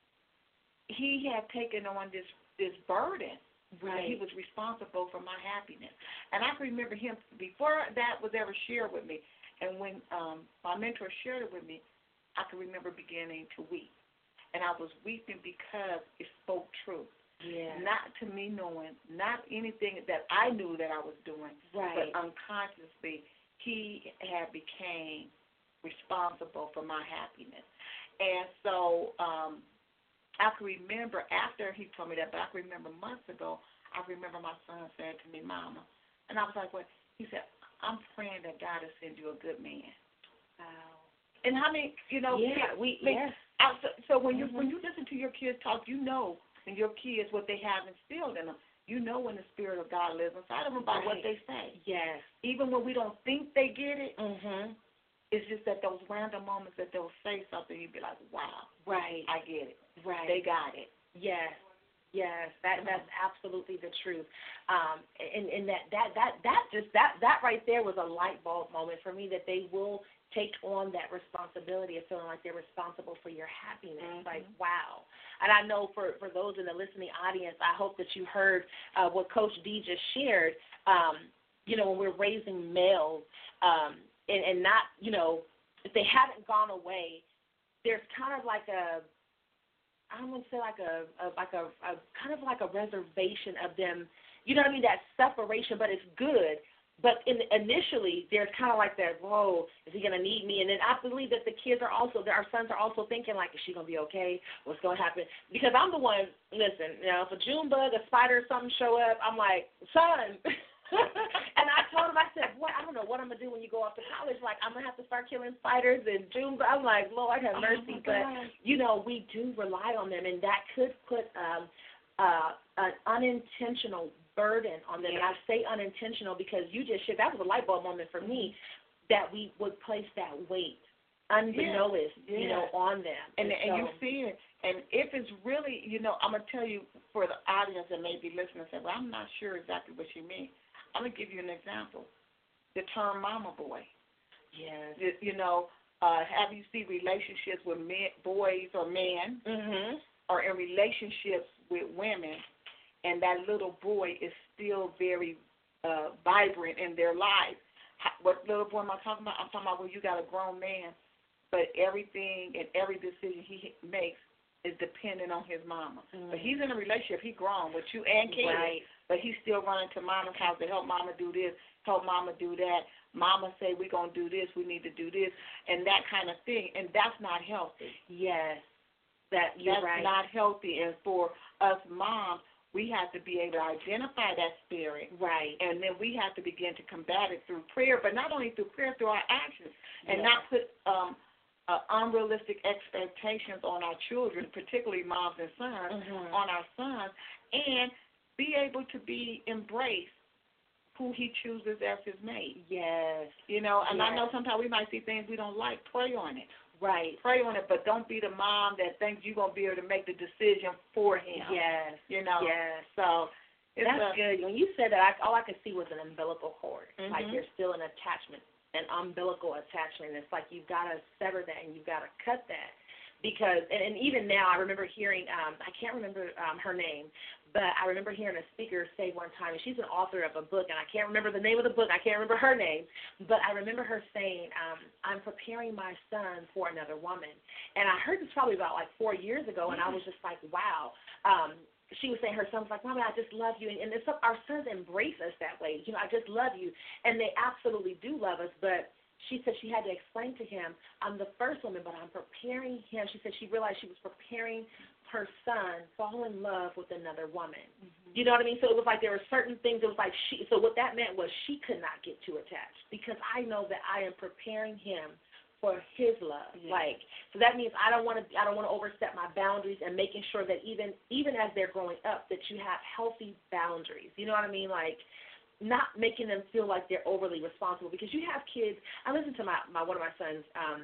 [SPEAKER 3] he had taken on this burden. Right. He was responsible for my happiness. And I can remember him, before that was ever shared with me, and when my mentor shared it with me, I can remember beginning to weep. And I was weeping because it spoke truth. Yeah. Not to me knowing, not anything that I knew that I was doing, but unconsciously he had became responsible for my happiness. And so I can remember after he told me that, but I can remember months ago, I remember my son said to me, Mama, and I was like, what? He said, I'm praying that God will send you a good man.
[SPEAKER 5] Wow.
[SPEAKER 3] And how many,
[SPEAKER 5] Yeah,
[SPEAKER 3] kids, so when you listen to your kids talk, and your kids what they have instilled in them. You know when the Spirit of God lives inside of them by what they say.
[SPEAKER 5] Yes.
[SPEAKER 3] Even when we don't think they get it, it's just that those random moments that they'll say something, you'd be like, wow,
[SPEAKER 5] right,
[SPEAKER 3] I get it.
[SPEAKER 5] Right.
[SPEAKER 3] They got it.
[SPEAKER 5] Yes. Yes, that's absolutely the truth. And that right there was a light bulb moment for me, that they will take on that responsibility of feeling like they're responsible for your happiness. Like, wow. And I know for those in the listening audience, I hope that you heard what Coach D just shared. When we're raising males and not, if they haven't gone away, there's kind of like I don't want to say like a kind of like a reservation of them, you know what I mean, that separation, but it's good. But initially, there's kind of like that, whoa, is he going to need me? And then I believe that the kids are also, our sons are also thinking, like, is she going to be okay? What's going to happen? Because I'm the one, listen, if a June bug, a spider, something show up, I'm like, son. And I told him, I said, boy, I don't know what I'm going to do when you go off to college. Like, I'm going to have to start killing spiders and June bugs. I'm like, Lord, have mercy. But, we do rely on them, and that could put an unintentional burden on them. And I say unintentional because that was a light bulb moment for me, that we would place that weight unbeknownst, on them. And
[SPEAKER 3] you see it. And if it's really, I'm going to tell you for the audience that may be listening and say, well, I'm not sure exactly what you mean. I'm going to give you an example. The term mama boy.
[SPEAKER 5] Yes.
[SPEAKER 3] Have you seen relationships with boys or men, or in relationships with women, and that little boy is still very vibrant in their life. What little boy am I talking about? I'm talking about when you got a grown man, but everything and every decision he makes is dependent on his mama. But he's in a relationship. He's grown with you and kids, but he's still running to mama's house to help mama do this, help mama do that. Mama say we're going to do this, we need to do this, and that kind of thing, and that's not healthy.
[SPEAKER 5] Yes.
[SPEAKER 3] That's not healthy, and for us moms, we have to be able to identify that spirit.
[SPEAKER 5] Right.
[SPEAKER 3] And then we have to begin to combat it through prayer, but not only through prayer, through our actions, and not put unrealistic expectations on our children, particularly moms and sons, on our sons, and be able to embrace who he chooses as his mate.
[SPEAKER 5] Yes.
[SPEAKER 3] And I know sometimes we might see things we don't like. Pray on it.
[SPEAKER 5] Right.
[SPEAKER 3] Pray on it, but don't be the mom that thinks you're going to be able to make the decision for him.
[SPEAKER 5] Yes.
[SPEAKER 3] Yes. So
[SPEAKER 5] that's good. When you said that, all I could see was an umbilical cord. Like there's still an attachment, an umbilical attachment. It's like you've got to sever that and you've got to cut that. Because, and even now, I remember hearing, I can't remember her name, but I remember hearing a speaker say one time, and she's an author of a book, and I can't remember the name of the book, I can't remember her name, but I remember her saying, I'm preparing my son for another woman. And I heard this probably about like 4 years ago, and I was just like, wow. She was saying her son was like, Mama, I just love you. And our sons embrace us that way. I just love you. And they absolutely do love us, but she said she had to explain to him, I'm the first woman, but I'm preparing him. She said she realized she was preparing her son fall in love with another woman. You know what I mean? So it was like there were certain things. It was like so what that meant was she could not get too attached because I know that I am preparing him for his love. So that means I don't want to overstep my boundaries, and making sure that even as they're growing up that you have healthy boundaries. You know what I mean? Like, not making them feel like they're overly responsible, because you have kids. I listen to one of my sons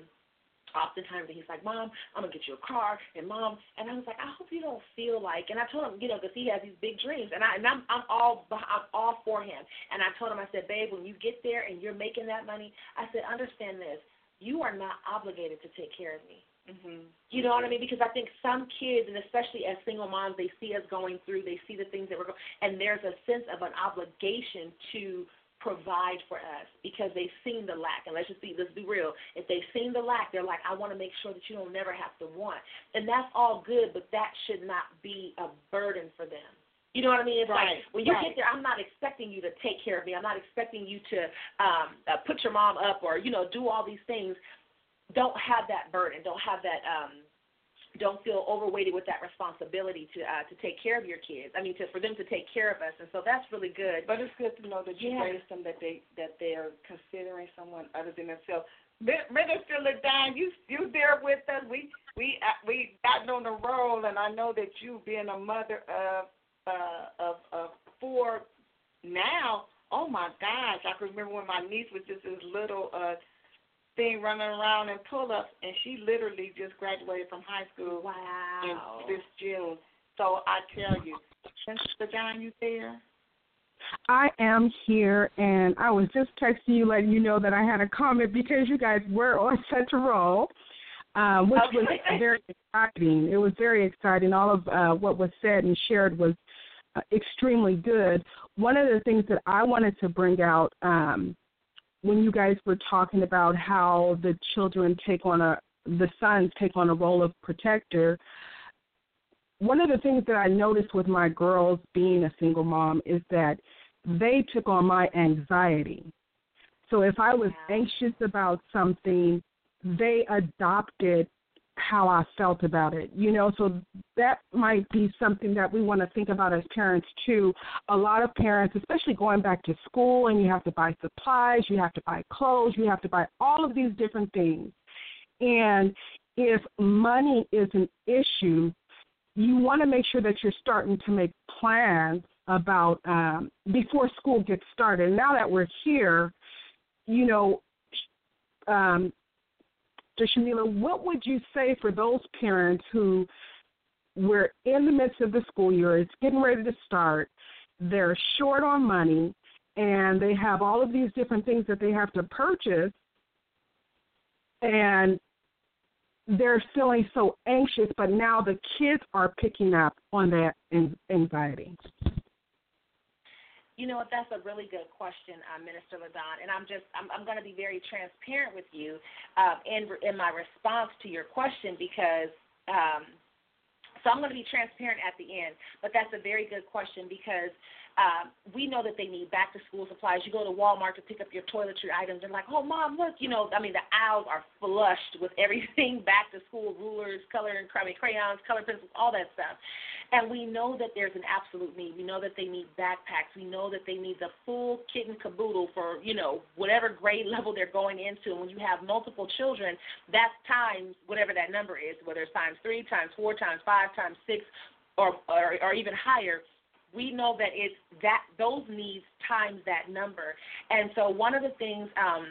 [SPEAKER 5] oftentimes, and he's like, Mom, I'm going to get you a car, and Mom, and I was like, I hope you don't feel like, and I told him, because he has these big dreams, and I'm all for him, and I told him, I said, babe, when you get there and you're making that money, I said, understand this, you are not obligated to take care of me. You know what I mean? Because I think some kids, and especially as single moms, they see us going through, they see the things that we're going, and there's a sense of an obligation to provide for us because they've seen the lack. And let's be real. If they've seen the lack, they're like, I want to make sure that you don't never have to want. And that's all good, but that should not be a burden for them. You know what I mean? It's like when you get there, I'm not expecting you to take care of me. I'm not expecting you to put your mom up or, do all these things. Don't have that burden. Don't have that don't feel overweighted with that responsibility to take care of your kids. I mean, for them to take care of us, and so that's really good.
[SPEAKER 3] But it's good to know that you raised them, that they're considering someone other than themselves. Minister LaDon, you there with us? We gotten on the roll, and I know that you, being a mother of 4 now. Oh my gosh, I can remember when my niece was just this little thing running around in pull-ups, and she literally just graduated from high school.
[SPEAKER 5] Wow.
[SPEAKER 3] In this June. So I tell you, Mr. John, you there?
[SPEAKER 4] I am here, and I was just texting you, letting you know that I had a comment because you guys were on such a roll, which was very exciting. It was very exciting. All of what was said and shared was extremely good. One of the things that I wanted to bring out when you guys were talking about how the children the sons take on a role of protector, one of the things that I noticed with my girls being a single mom is that they took on my anxiety. So if I was anxious about something, they adopted how I felt about it, so that might be something that we want to think about as parents too. A lot of parents, especially going back to school, and you have to buy supplies, you have to buy clothes, you have to buy all of these different things. And if money is an issue, you want to make sure that you're starting to make plans about before school gets started. Now that we're here, Shamila, what would you say for those parents who were in the midst of the school year, it's getting ready to start, they're short on money, and they have all of these different things that they have to purchase, and they're feeling so anxious, but now the kids are picking up on that anxiety?
[SPEAKER 5] You know what? That's a really good question, Minister LaDon, and I'm going to be very transparent with you in my response to your question because so I'm going to be transparent at the end, but that's a very good question because we know that they need back-to-school supplies. You go to Walmart to pick up your toiletry items, and like, oh, Mom, look, the aisles are flushed with everything back-to-school, rulers, crayons, color pencils, all that stuff. And we know that there's an absolute need. We know that they need backpacks. We know that they need the full kit and caboodle for, whatever grade level they're going into. And when you have multiple children, that's times whatever that number is, whether it's times 3, times 4, times 5, times 6, or even higher. We know that it's those needs times that number. And so one of the things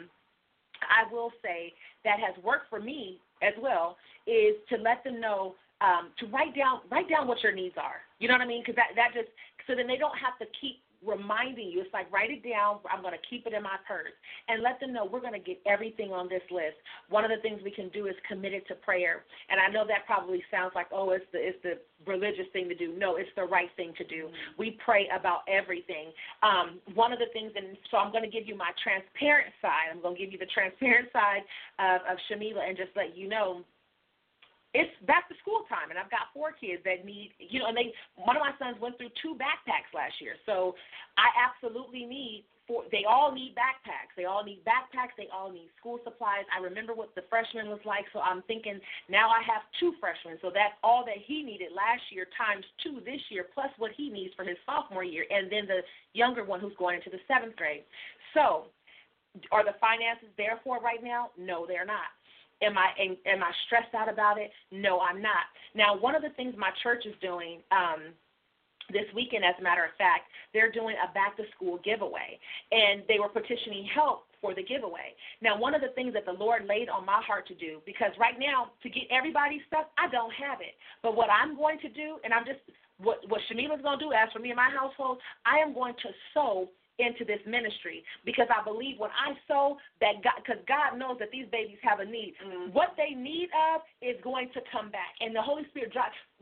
[SPEAKER 5] I will say that has worked for me as well is to let them know to write down what your needs are. You know what I mean? Because that just so then they don't have to keep reminding you. It's like, write it down. I'm going to keep it in my purse. And let them know we're going to get everything on this list. One of the things we can do is commit it to prayer. And I know that probably sounds like, oh, it's the religious thing to do. No, it's the right thing to do. Mm-hmm. We pray about everything. One of the things, and so I'm going to give you my transparent side. I'm going to give you the transparent side of Shamila and just let you know, it's back to school time, and I've got 4 kids that need, and one of my sons went through 2 backpacks last year. So I absolutely they all need backpacks. They all need backpacks. They all need school supplies. I remember what the freshman was like, so I'm thinking now I have 2 freshmen. So that's all that he needed last year times 2 this year, plus what he needs for his sophomore year, and then the younger one who's going into the 7th grade. So are the finances there for it right now? No, they're not. Am I stressed out about it? No, I'm not. Now, one of the things my church is doing this weekend, as a matter of fact, they're doing a back-to-school giveaway, and they were petitioning help for the giveaway. Now, one of the things that the Lord laid on my heart to do, because right now, to get everybody's stuff, I don't have it. But what I'm going to do, and what Shamila's going to do, as for me and my household, I am going to sow into this ministry, because I believe when I sow that because God knows that these babies have a need. Mm-hmm. What they need of is going to come back, and the Holy Spirit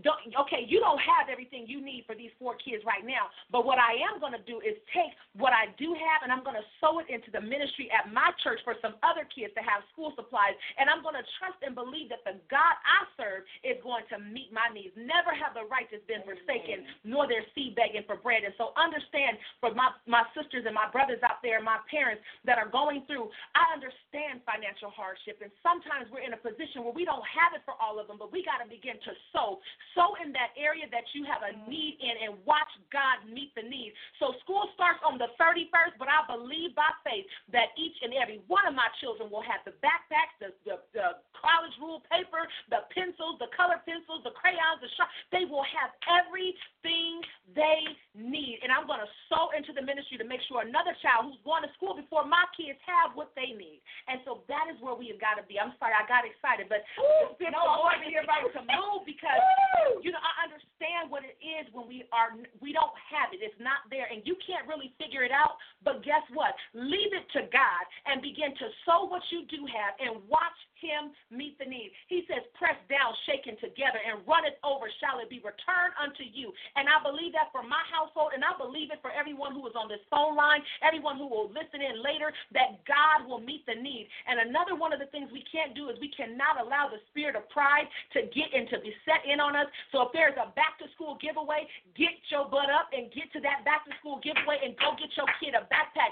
[SPEAKER 5] you don't have everything you need for these 4 kids right now, but what I am going to do is take what I do have and I'm going to sow it into the ministry at my church for some other kids to have school supplies, and I'm going to trust and believe that the God I serve is going to meet my needs. Never have the righteous been forsaken, nor their seed begging for bread. And so understand, for my sisters and my brothers out there, my parents that are going through, I understand financial hardship, and sometimes we're in a position where we don't have it for all of them, but we got to begin to sow in that area that you have a need in and watch God meet the need. So school starts on the 31st, but I believe by faith that each and every one of my children will have the backpacks, the college rule paper, the pencils, the color pencils, the crayons, the sharp. They will have everything they need. And I'm going to sow into the ministry to make sure another child who's going to school before my kids have what they need. And so that is where we have got to be. I'm sorry, I got excited, but the Lord is about to move because I understand what it is when we don't have it. It's not there, and you can't really figure it out. But guess what? Leave it to God and begin to sow what you do have and watch Him meet the need. He says, press down, shaken together, and run it over, shall it be returned unto you. And I believe that for my household, and I believe it for everyone who is on this phone line, everyone who will listen in later, that God will meet the need. And another one of the things we can't do is we cannot allow the spirit of pride to get and to be set in on us. So if there's a back-to-school giveaway, get your butt up and get to that back-to-school giveaway and go get your kid a backpack.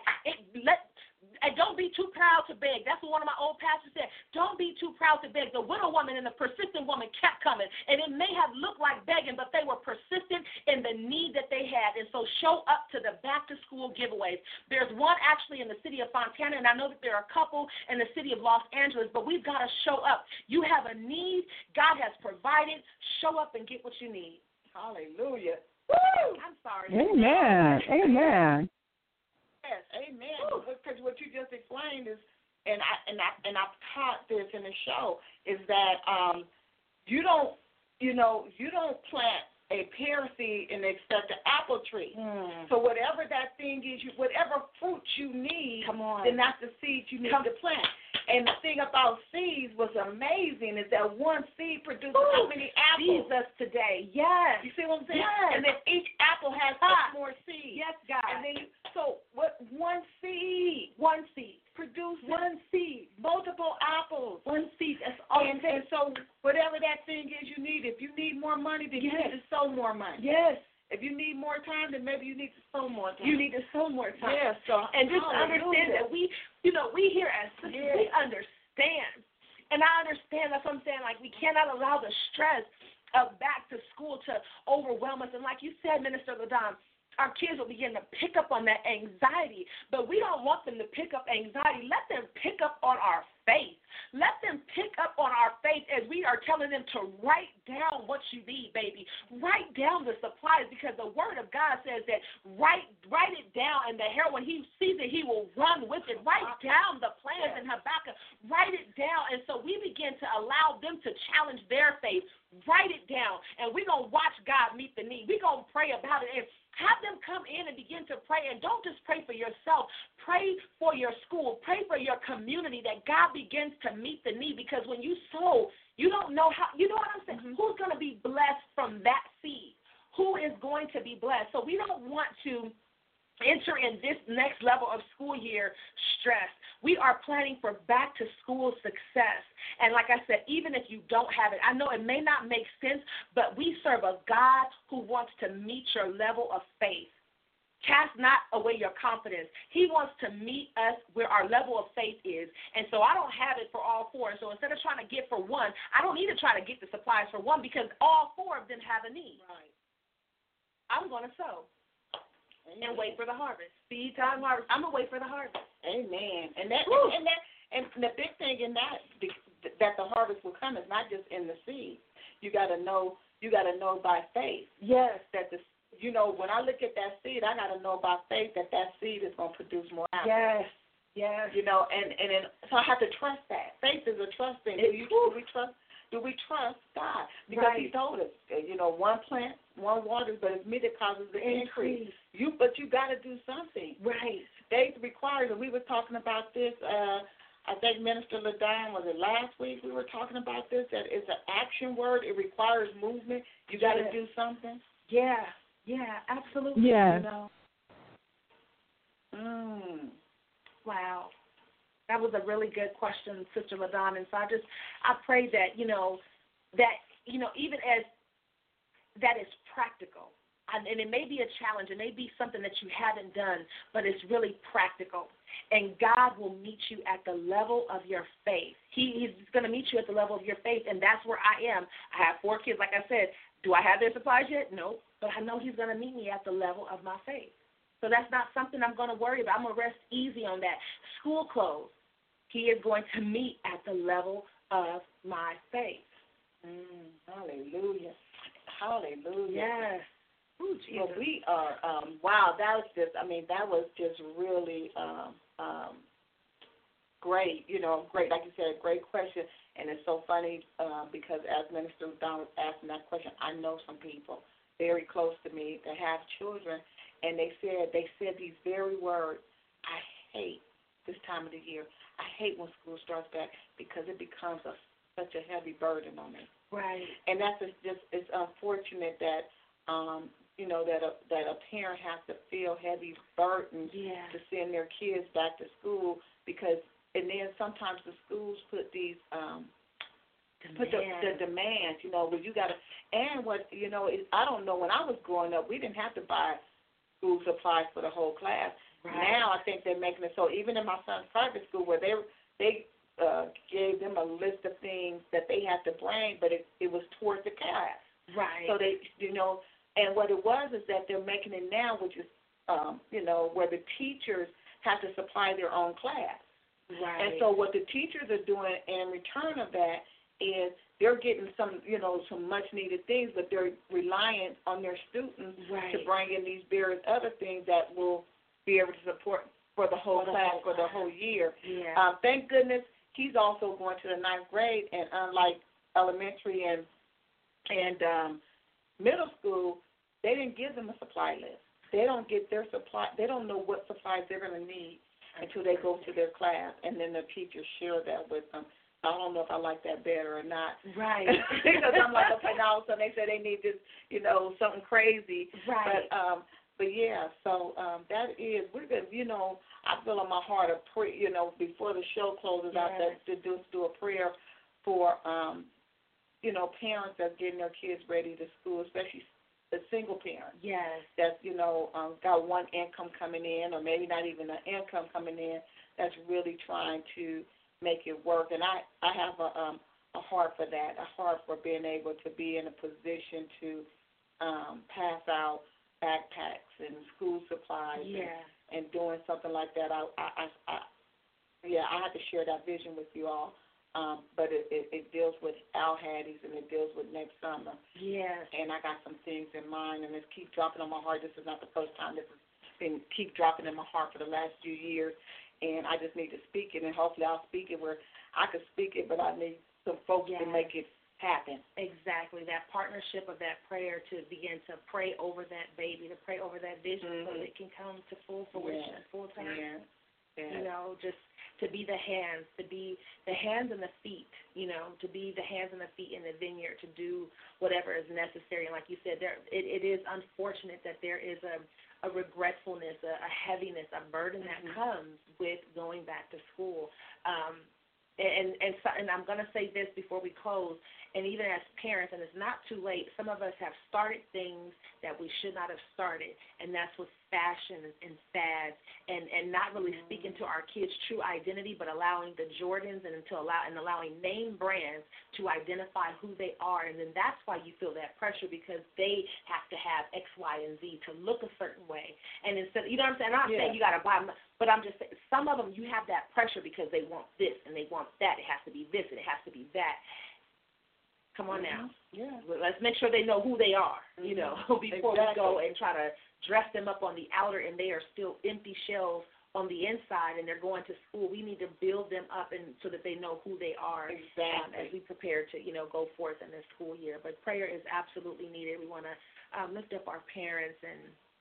[SPEAKER 5] And don't be too proud to beg. That's what one of my old pastors said. Don't be too proud to beg. The widow woman and the persistent woman kept coming. And it may have looked like begging, but they were persistent in the need that they had. And so show up to the back-to-school giveaways. There's one actually in the city of Fontana, and I know that there are a couple in the city of Los Angeles, but we've got to show up. You have a need. God has provided. Show up and get what you need.
[SPEAKER 3] Hallelujah.
[SPEAKER 5] Woo! I'm sorry.
[SPEAKER 4] Amen. Amen.
[SPEAKER 3] Yes, amen. Because what you just explained is, and I've taught this in the show, is that you don't plant a pear seed and expect an apple tree. So whatever that thing is, whatever fruit you need, then that's the seed you need to plant. And the thing about seeds was amazing is that one seed produces how many apples?
[SPEAKER 5] Jesus today. Yes.
[SPEAKER 3] You see what I'm saying?
[SPEAKER 5] Yes.
[SPEAKER 3] And then each apple has more seeds.
[SPEAKER 5] Yes, God.
[SPEAKER 3] And then one seed produces multiple apples.
[SPEAKER 5] One seed. That's all.
[SPEAKER 3] And so whatever that thing is you need, if you need more money, then you need to sow more money.
[SPEAKER 5] Yes.
[SPEAKER 3] If you need more time, then maybe you need to sow more time.
[SPEAKER 5] You need to sow more time.
[SPEAKER 3] Yes. So
[SPEAKER 5] and just understand that we here as sisters, we understand. And I understand, that's what I'm saying, like we cannot allow the stress of back to school to overwhelm us. And like you said, Minister LaDon, our kids will begin to pick up on that anxiety. But we don't want them to pick up anxiety. Let them pick up on our faith. Let them pick up on our faith as we are telling them to write down what you need, baby. Write down the supplies, because the word of God says that write it down, and the herald, when he sees it, he will run with it. Write down the plans in Habakkuk. Write it down. And so we begin to allow them to challenge their faith. Write it down, and we're going to watch God meet the need. We're going to pray about it and have them come in and begin to pray. And don't just pray for yourself. Pray for your school. Pray for your community, that God begins to meet the need. Because when you sow, you don't know how, you know what I'm saying? Who's going to be blessed from that seed? Who is going to be blessed? So we don't want to enter in this next level of school year stress. We are planning for back-to-school success. And like I said, even if you don't have it, I know it may not make sense, but we serve a God who wants to meet your level of faith. Cast not away your confidence. He wants to meet us where our level of faith is. And so I don't have it for all four. So instead of trying to get for one, I don't need to try to get the supplies for one, because all four of them have a need.
[SPEAKER 3] Right.
[SPEAKER 5] I'm going to sow. And wait for the harvest. Seed time harvest. I'm gonna wait for the harvest.
[SPEAKER 3] Amen. And the big thing in that the harvest will come is not just in the seed. You gotta know by faith.
[SPEAKER 5] Yes.
[SPEAKER 3] That when I look at that seed, I gotta know by faith that seed is gonna produce more apples.
[SPEAKER 5] Yes. Yes.
[SPEAKER 3] So I have to trust that. Faith is a trust thing. Do we trust God? Because He told us, one plant, one waters, but it's me that causes the increase. But you got to do something.
[SPEAKER 5] Right.
[SPEAKER 3] Faith requires, and we were talking about this I think Minister LaDon, was it last week we were talking about this, that it's an action word. It requires movement. You got to do something.
[SPEAKER 5] Yeah, absolutely.
[SPEAKER 4] Yes.
[SPEAKER 5] You know. Wow. That was a really good question, Sister LaDon. And so I pray that, even as that is practical. And it may be a challenge. It may be something that you haven't done, but it's really practical. And God will meet you at the level of your faith. He's going to meet you at the level of your faith, and that's where I am. I have 4 kids, like I said. Do I have their supplies yet? No. But I know He's going to meet me at the level of my faith. So that's not something I'm going to worry about. I'm going to rest easy on that. School clothes, He is going to meet at the level of my faith.
[SPEAKER 3] Hallelujah. Hallelujah.
[SPEAKER 5] Yes. Ooh, Jesus.
[SPEAKER 3] Well, we are, wow, that was just really great, great, like you said, a great question. And it's so funny because as Minister Don was asking that question, I know some people very close to me that have children, and they said these very words, I hate this time of the year. I hate when school starts back because it becomes such a heavy burden on me.
[SPEAKER 5] Right.
[SPEAKER 3] And that's it's unfortunate that that a parent has to feel heavy burdens to send their kids back to school and then sometimes the schools put these put the demands, where you gotta, and what I don't know, when I was growing up we didn't have to buy school supplies for the whole class. Right. Now I think they're making it so even in my son's private school where they gave them a list of things that they had to bring, but it was towards the class.
[SPEAKER 5] Right.
[SPEAKER 3] So they, and what it was is that they're making it now, which is, where the teachers have to supply their own class.
[SPEAKER 5] Right.
[SPEAKER 3] And so what the teachers are doing in return of that is they're getting some much needed things, but they're reliant on their students to bring in these various other things that will be able to support for the whole class for the whole year.
[SPEAKER 5] Yeah.
[SPEAKER 3] Thank goodness he's also going to the 9th grade, and unlike elementary and middle school, they didn't give them a supply list. They don't get their supply. They don't know what supplies they're going to need until they go to their class, and then the teachers share that with them. I don't know if I like that better or not.
[SPEAKER 5] Right.
[SPEAKER 3] Because I'm like, okay, now all of a sudden they say they need this, something crazy.
[SPEAKER 5] Right.
[SPEAKER 3] But yeah, so that is, we're going to, I feel in my heart a prayer, before the show closes out, to do a prayer for, parents that's getting their kids ready to school, especially the single parents.
[SPEAKER 5] Yes.
[SPEAKER 3] That's, got one income coming in, or maybe not even an income coming in, that's really trying to make it work. And I have a heart for that, a heart for being able to be in a position to pass out backpacks and school supplies and doing something like that. I have to share that vision with you all. But it deals with Al Hattie's and it deals with next summer.
[SPEAKER 5] Yes.
[SPEAKER 3] And I got some things in mind, and it's keep dropping on my heart. This is not the first time. This has been keep dropping in my heart for the last few years, and I just need to speak it, and hopefully I'll speak it where I can speak it, but I need some folks to make it happen.
[SPEAKER 5] Exactly. That partnership of that prayer to begin to pray over that baby, to pray over that vision so that it can come to full fruition, full time.
[SPEAKER 3] Yeah.
[SPEAKER 5] Just to be the hands, and the feet, to be the hands and the feet in the vineyard, to do whatever is necessary. And like you said, it is unfortunate that there is a regretfulness, a heaviness, a burden that comes with going back to school. And I'm going to say this before we close, and even as parents, and it's not too late, some of us have started things that we should not have started, and that's with fashion and fads, and not really speaking to our kids' true identity, but allowing the Jordans and allowing name brands to identify who they are, and then that's why you feel that pressure, because they have to have X, Y, and Z to look a certain way, and instead, you know what I'm saying? I'm not saying you got to buy them, but I'm just saying some of them you have that pressure because they want this and they want that. It has to be this and it has to be that. Come on now.
[SPEAKER 3] Yeah.
[SPEAKER 5] Let's make sure they know who they are, before we go and try to dress them up on the outer and they are still empty shells on the inside and they're going to school. We need to build them up and so that they know who they are as we prepare to, go forth in this school year. But prayer is absolutely needed. We want to lift up our parents and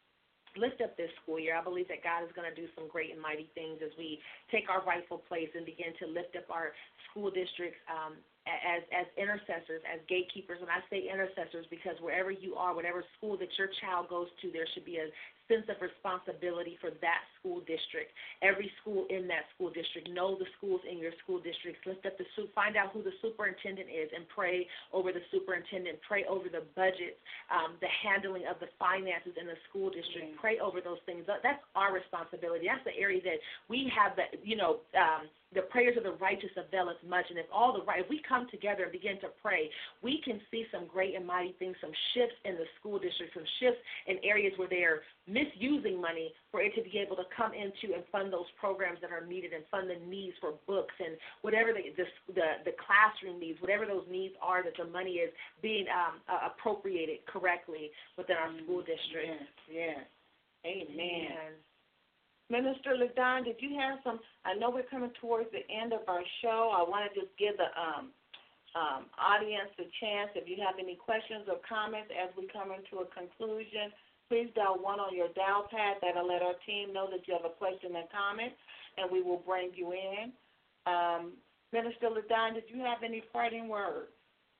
[SPEAKER 5] lift up this school year. I believe that God is going to do some great and mighty things as we take our rightful place and begin to lift up our school districts as intercessors, as gatekeepers. When I say intercessors, because wherever you are, whatever school that your child goes to, there should be a sense of responsibility for that school district. Every school in that school district, know the schools in your school districts. Lift up find out who the superintendent is and pray over the superintendent. Pray over the budget, the handling of the finances in the school district. Pray over those things. That's our responsibility. That's the area that we have the prayers of the righteous availeth much. And if we come together and begin to pray, we can see some great and mighty things, some shifts in the school district, some shifts in areas where they are misusing money for it to be able to come into and fund those programs that are needed and fund the needs for books and whatever the classroom needs, whatever those needs are, that the money is being appropriated correctly within our school district.
[SPEAKER 3] Yes. Amen. Minister LaDon, did you have some? I know we're coming towards the end of our show. I want to just give the audience a chance. If you have any questions or comments as we come into a conclusion, please dial 1 on your dial pad. That'll let our team know that you have a question and comment, and we will bring you in. Minister LaDon, did you have any parting words?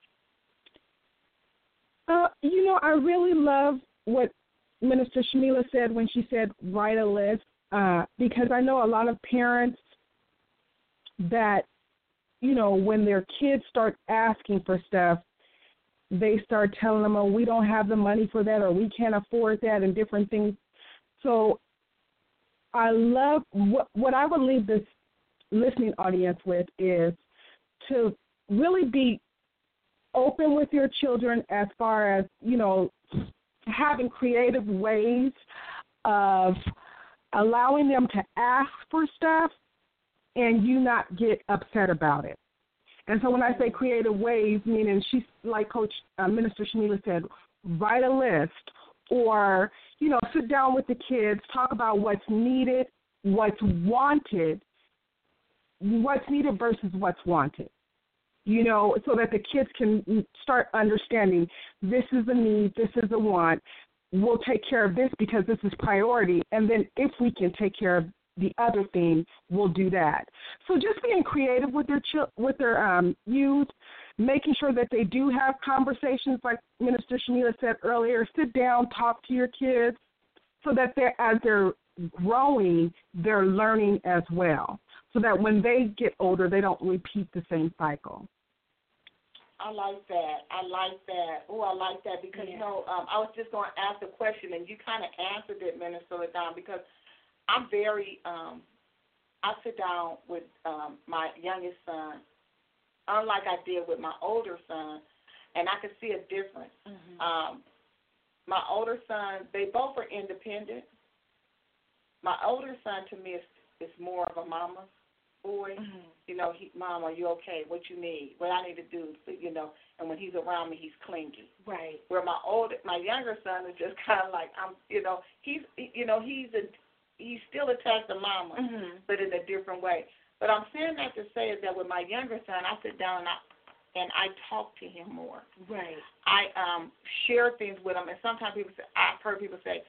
[SPEAKER 4] I really love what Minister Shamila said when she said write a list. Because I know a lot of parents that, when their kids start asking for stuff, they start telling them, oh, we don't have the money for that, or we can't afford that, and different things. So I love what I would leave this listening audience with is to really be open with your children as far as, having creative ways of allowing them to ask for stuff and you not get upset about it. And so when I say creative ways, meaning she's like Coach Minister Shamila said, write a list or, sit down with the kids, talk about what's needed, what's wanted, what's needed versus what's wanted, so that the kids can start understanding this is a need, this is a want. We'll take care of this because this is priority, and then if we can take care of the other thing, we'll do that. So just being creative with their youth, making sure that they do have conversations like Minister Shamila said earlier, sit down, talk to your kids so that as they're growing, they're learning as well, so that when they get older, they don't repeat the same cycle.
[SPEAKER 3] I like that. Oh, I like that because, I was just going to ask a question, and you kind of answered it, Minister LaDon, because I'm very, I sit down with my youngest son, unlike I did with my older son, and I can see a difference. My older son, they both are independent. My older son, to me, is more of a mama's boy. Mom, are you okay? What you need? What I need to do? And when he's around me, he's clingy.
[SPEAKER 5] Right.
[SPEAKER 3] Where my younger son is just kind of like he's still attached to mama, but in a different way. But I'm saying that to say is that with my younger son, I sit down and I talk to him more.
[SPEAKER 5] Right.
[SPEAKER 3] I share things with him, and sometimes I've heard people say,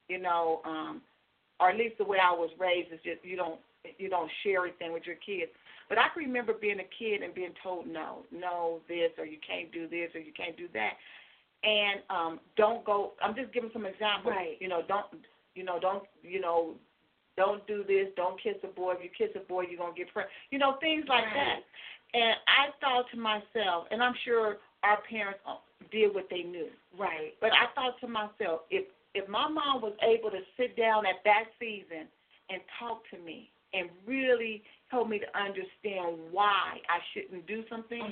[SPEAKER 3] or at least the way I was raised is just you don't share everything with your kids. But I can remember being a kid and being told no this, or you can't do this, or you can't do that. And don't go. I'm just giving some examples.
[SPEAKER 5] Right.
[SPEAKER 3] Don't do this. Don't kiss a boy. If you kiss a boy, you're gonna get pregnant. Things like that. And I thought to myself, and I'm sure our parents did what they knew.
[SPEAKER 5] Right.
[SPEAKER 3] But I thought to myself, if my mom was able to sit down at that season and talk to me and really help me to understand why I shouldn't do something,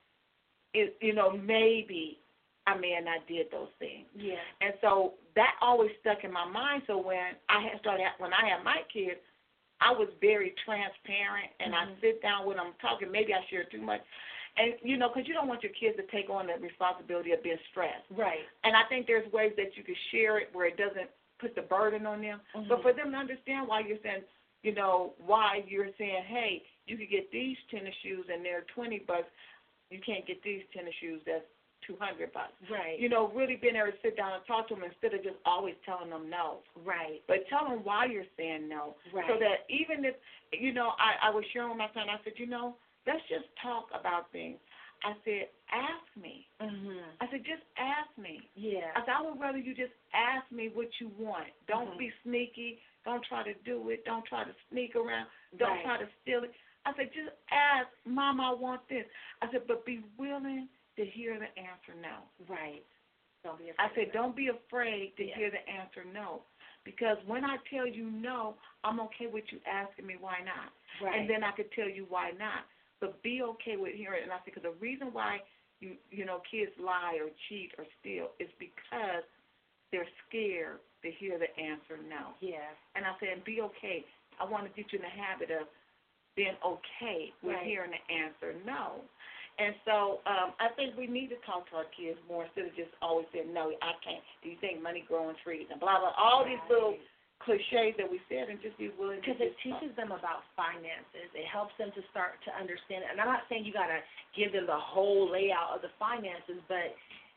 [SPEAKER 3] maybe I may have not did those things.
[SPEAKER 5] Yeah.
[SPEAKER 3] And so that always stuck in my mind. So when I had my kids, I was very transparent, and I sit down with them talking. Maybe I share too much. And, because you don't want your kids to take on the responsibility of being stressed.
[SPEAKER 5] Right.
[SPEAKER 3] And I think there's ways that you can share it where it doesn't put the burden on them. But for them to understand why you're saying, why you're saying, hey, you could get these tennis shoes and they're $20. You can't get these tennis shoes that's $200.
[SPEAKER 5] Right.
[SPEAKER 3] You know, really being able to sit down and talk to them instead of just always telling them no.
[SPEAKER 5] Right.
[SPEAKER 3] But tell them why you're saying no.
[SPEAKER 5] Right.
[SPEAKER 3] So that even if, you know, I was sharing with my son, I said, you know, let's just talk about things. I said, ask me.
[SPEAKER 5] Mhm.
[SPEAKER 3] I said, just ask me.
[SPEAKER 5] Yeah.
[SPEAKER 3] I said, I would rather you just ask me what you want. Don't be sneaky. Don't try to do it. Don't try to sneak around. Don't try to steal it. I said, just ask, Mom, I want this. I said, but be willing to hear the answer no.
[SPEAKER 5] Right. Don't be afraid.
[SPEAKER 3] I said, don't be afraid to hear the answer no. Because when I tell you no, I'm okay with you asking me why not.
[SPEAKER 5] Right.
[SPEAKER 3] And then I could tell you why not. But be okay with hearing it. And I said, because the reason why you know, kids lie or cheat or steal is because they're scared to hear the answer no.
[SPEAKER 5] Yeah.
[SPEAKER 3] And I said, be okay. I want to get you in the habit of being okay with hearing the answer no. And so I think we need to talk to our kids more instead of just always saying, no, I can't. Do you think money growing trees and blah, blah, all these little cliches that we said, and just be willing to.
[SPEAKER 5] Because it teaches them about finances. It helps them to start to understand it. And I'm not saying you got to give them the whole layout of the finances, but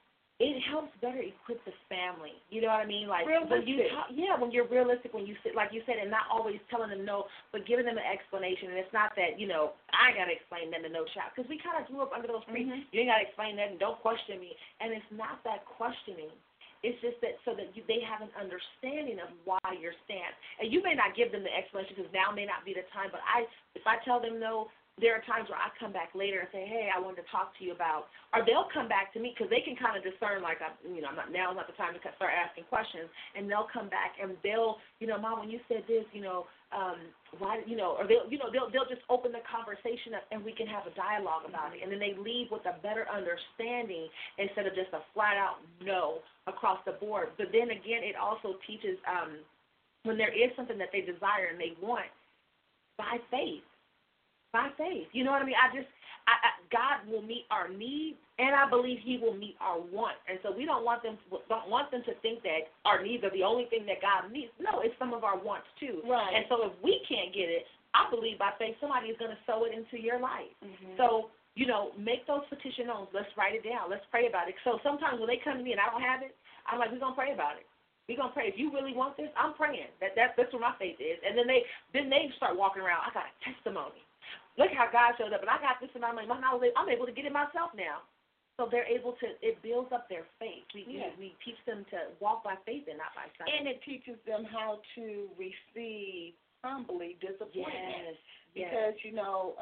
[SPEAKER 5] it helps better equip the family. You know what I mean? Like
[SPEAKER 3] realistic.
[SPEAKER 5] When you talk, when you're realistic, when you sit, like you said, and not always telling them no, but giving them an explanation. And it's not that, you know, I got to explain them to no child, because we kind of grew up under those streets. You ain't got to explain that and don't question me. And it's not that questioning. It's just that so that they have an understanding of why you're stand. And you may not give them the explanation because now may not be the time, but if I tell them no, there are times where I come back later and say, hey, I wanted to talk to you about, or they'll come back to me because they can kind of discern, like, now's not the time to start asking questions, and they'll come back and they'll, you know, Mom, when you said this, you know, why, you know, or they'll just open the conversation up and we can have a dialogue about it, and then they leave with a better understanding instead of just a flat out no across the board. But then again, it also teaches when there is something that they desire and they want, by faith. By faith. You know what I mean? God will meet our needs, and I believe He will meet our wants. And so we don't want them to think that our needs are the only thing that God needs. No, it's some of our wants too.
[SPEAKER 3] Right.
[SPEAKER 5] And so if we can't get it, I believe by faith somebody is going to sow it into your life. So, you know, make those petition notes. Let's write it down. Let's pray about it. So sometimes when they come to me and I don't have it, I'm like, we're going to pray about it. We're going to pray. If you really want this, I'm praying. That's where my faith is. And then they start walking around. I got a testimony. Look how God showed up, and I got this, and I'm able to get it myself now. So they're able to, it builds up their faith. We teach them to walk by faith and not by sight.
[SPEAKER 3] And it teaches them how to receive humbly disappointment.
[SPEAKER 5] Yes.
[SPEAKER 3] Because, you know,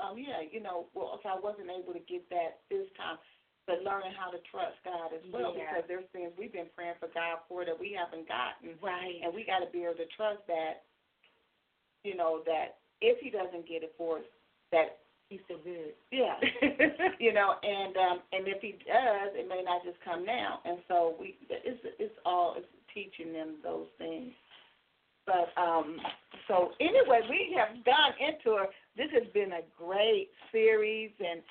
[SPEAKER 3] I wasn't able to get that this time, but learning how to trust God as well, because there's things we've been praying for God for that we haven't gotten.
[SPEAKER 5] Right.
[SPEAKER 3] And we got to be able to trust that, you know, that if He doesn't get it for us, that
[SPEAKER 5] He's so good.
[SPEAKER 3] Yeah. You know, and if He does, it may not just come now. And so it's teaching them those things. But so anyway, we have gone into this has been a great series, and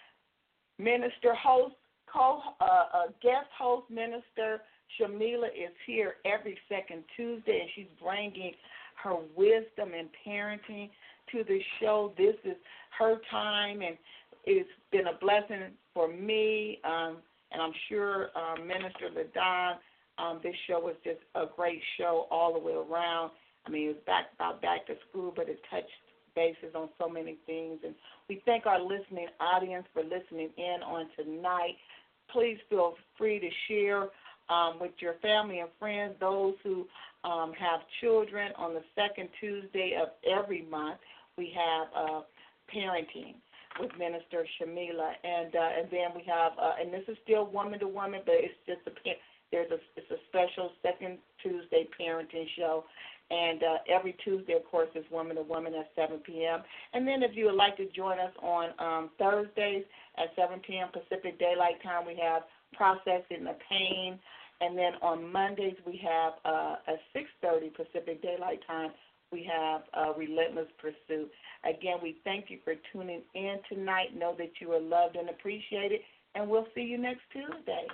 [SPEAKER 3] guest host Minister Shamila is here every second Tuesday, and she's bringing her wisdom and parenting to the show. This is her time, and it's been a blessing for me, and I'm sure Minister LaDon, this show was just a great show all the way around. I mean, it was about back to school, but it touched bases on so many things, and we thank our listening audience for listening in on tonight. Please feel free to share with your family and friends, those who have children. On the second Tuesday of every month, we have parenting with Minister Shamila, and then we have, and this is still woman to woman, but it's just it's a special second Tuesday parenting show, and every Tuesday, of course, is woman to woman at 7 p.m. And then if you would like to join us on Thursdays at 7 p.m. Pacific Daylight Time, we have Processing the Pain. And then on Mondays, we have at 6:30 Pacific Daylight Time, we have Relentless Pursuit. Again, we thank you for tuning in tonight. Know that you are loved and appreciated, and we'll see you next Tuesday.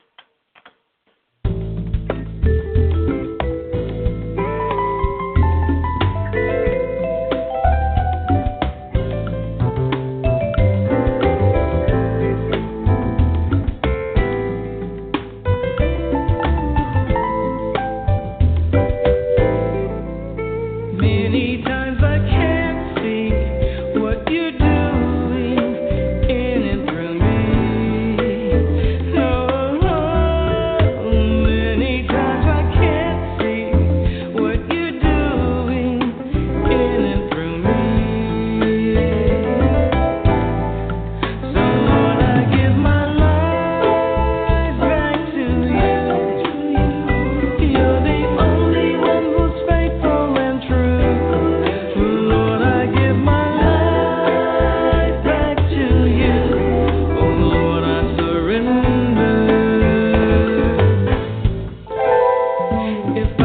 [SPEAKER 2] If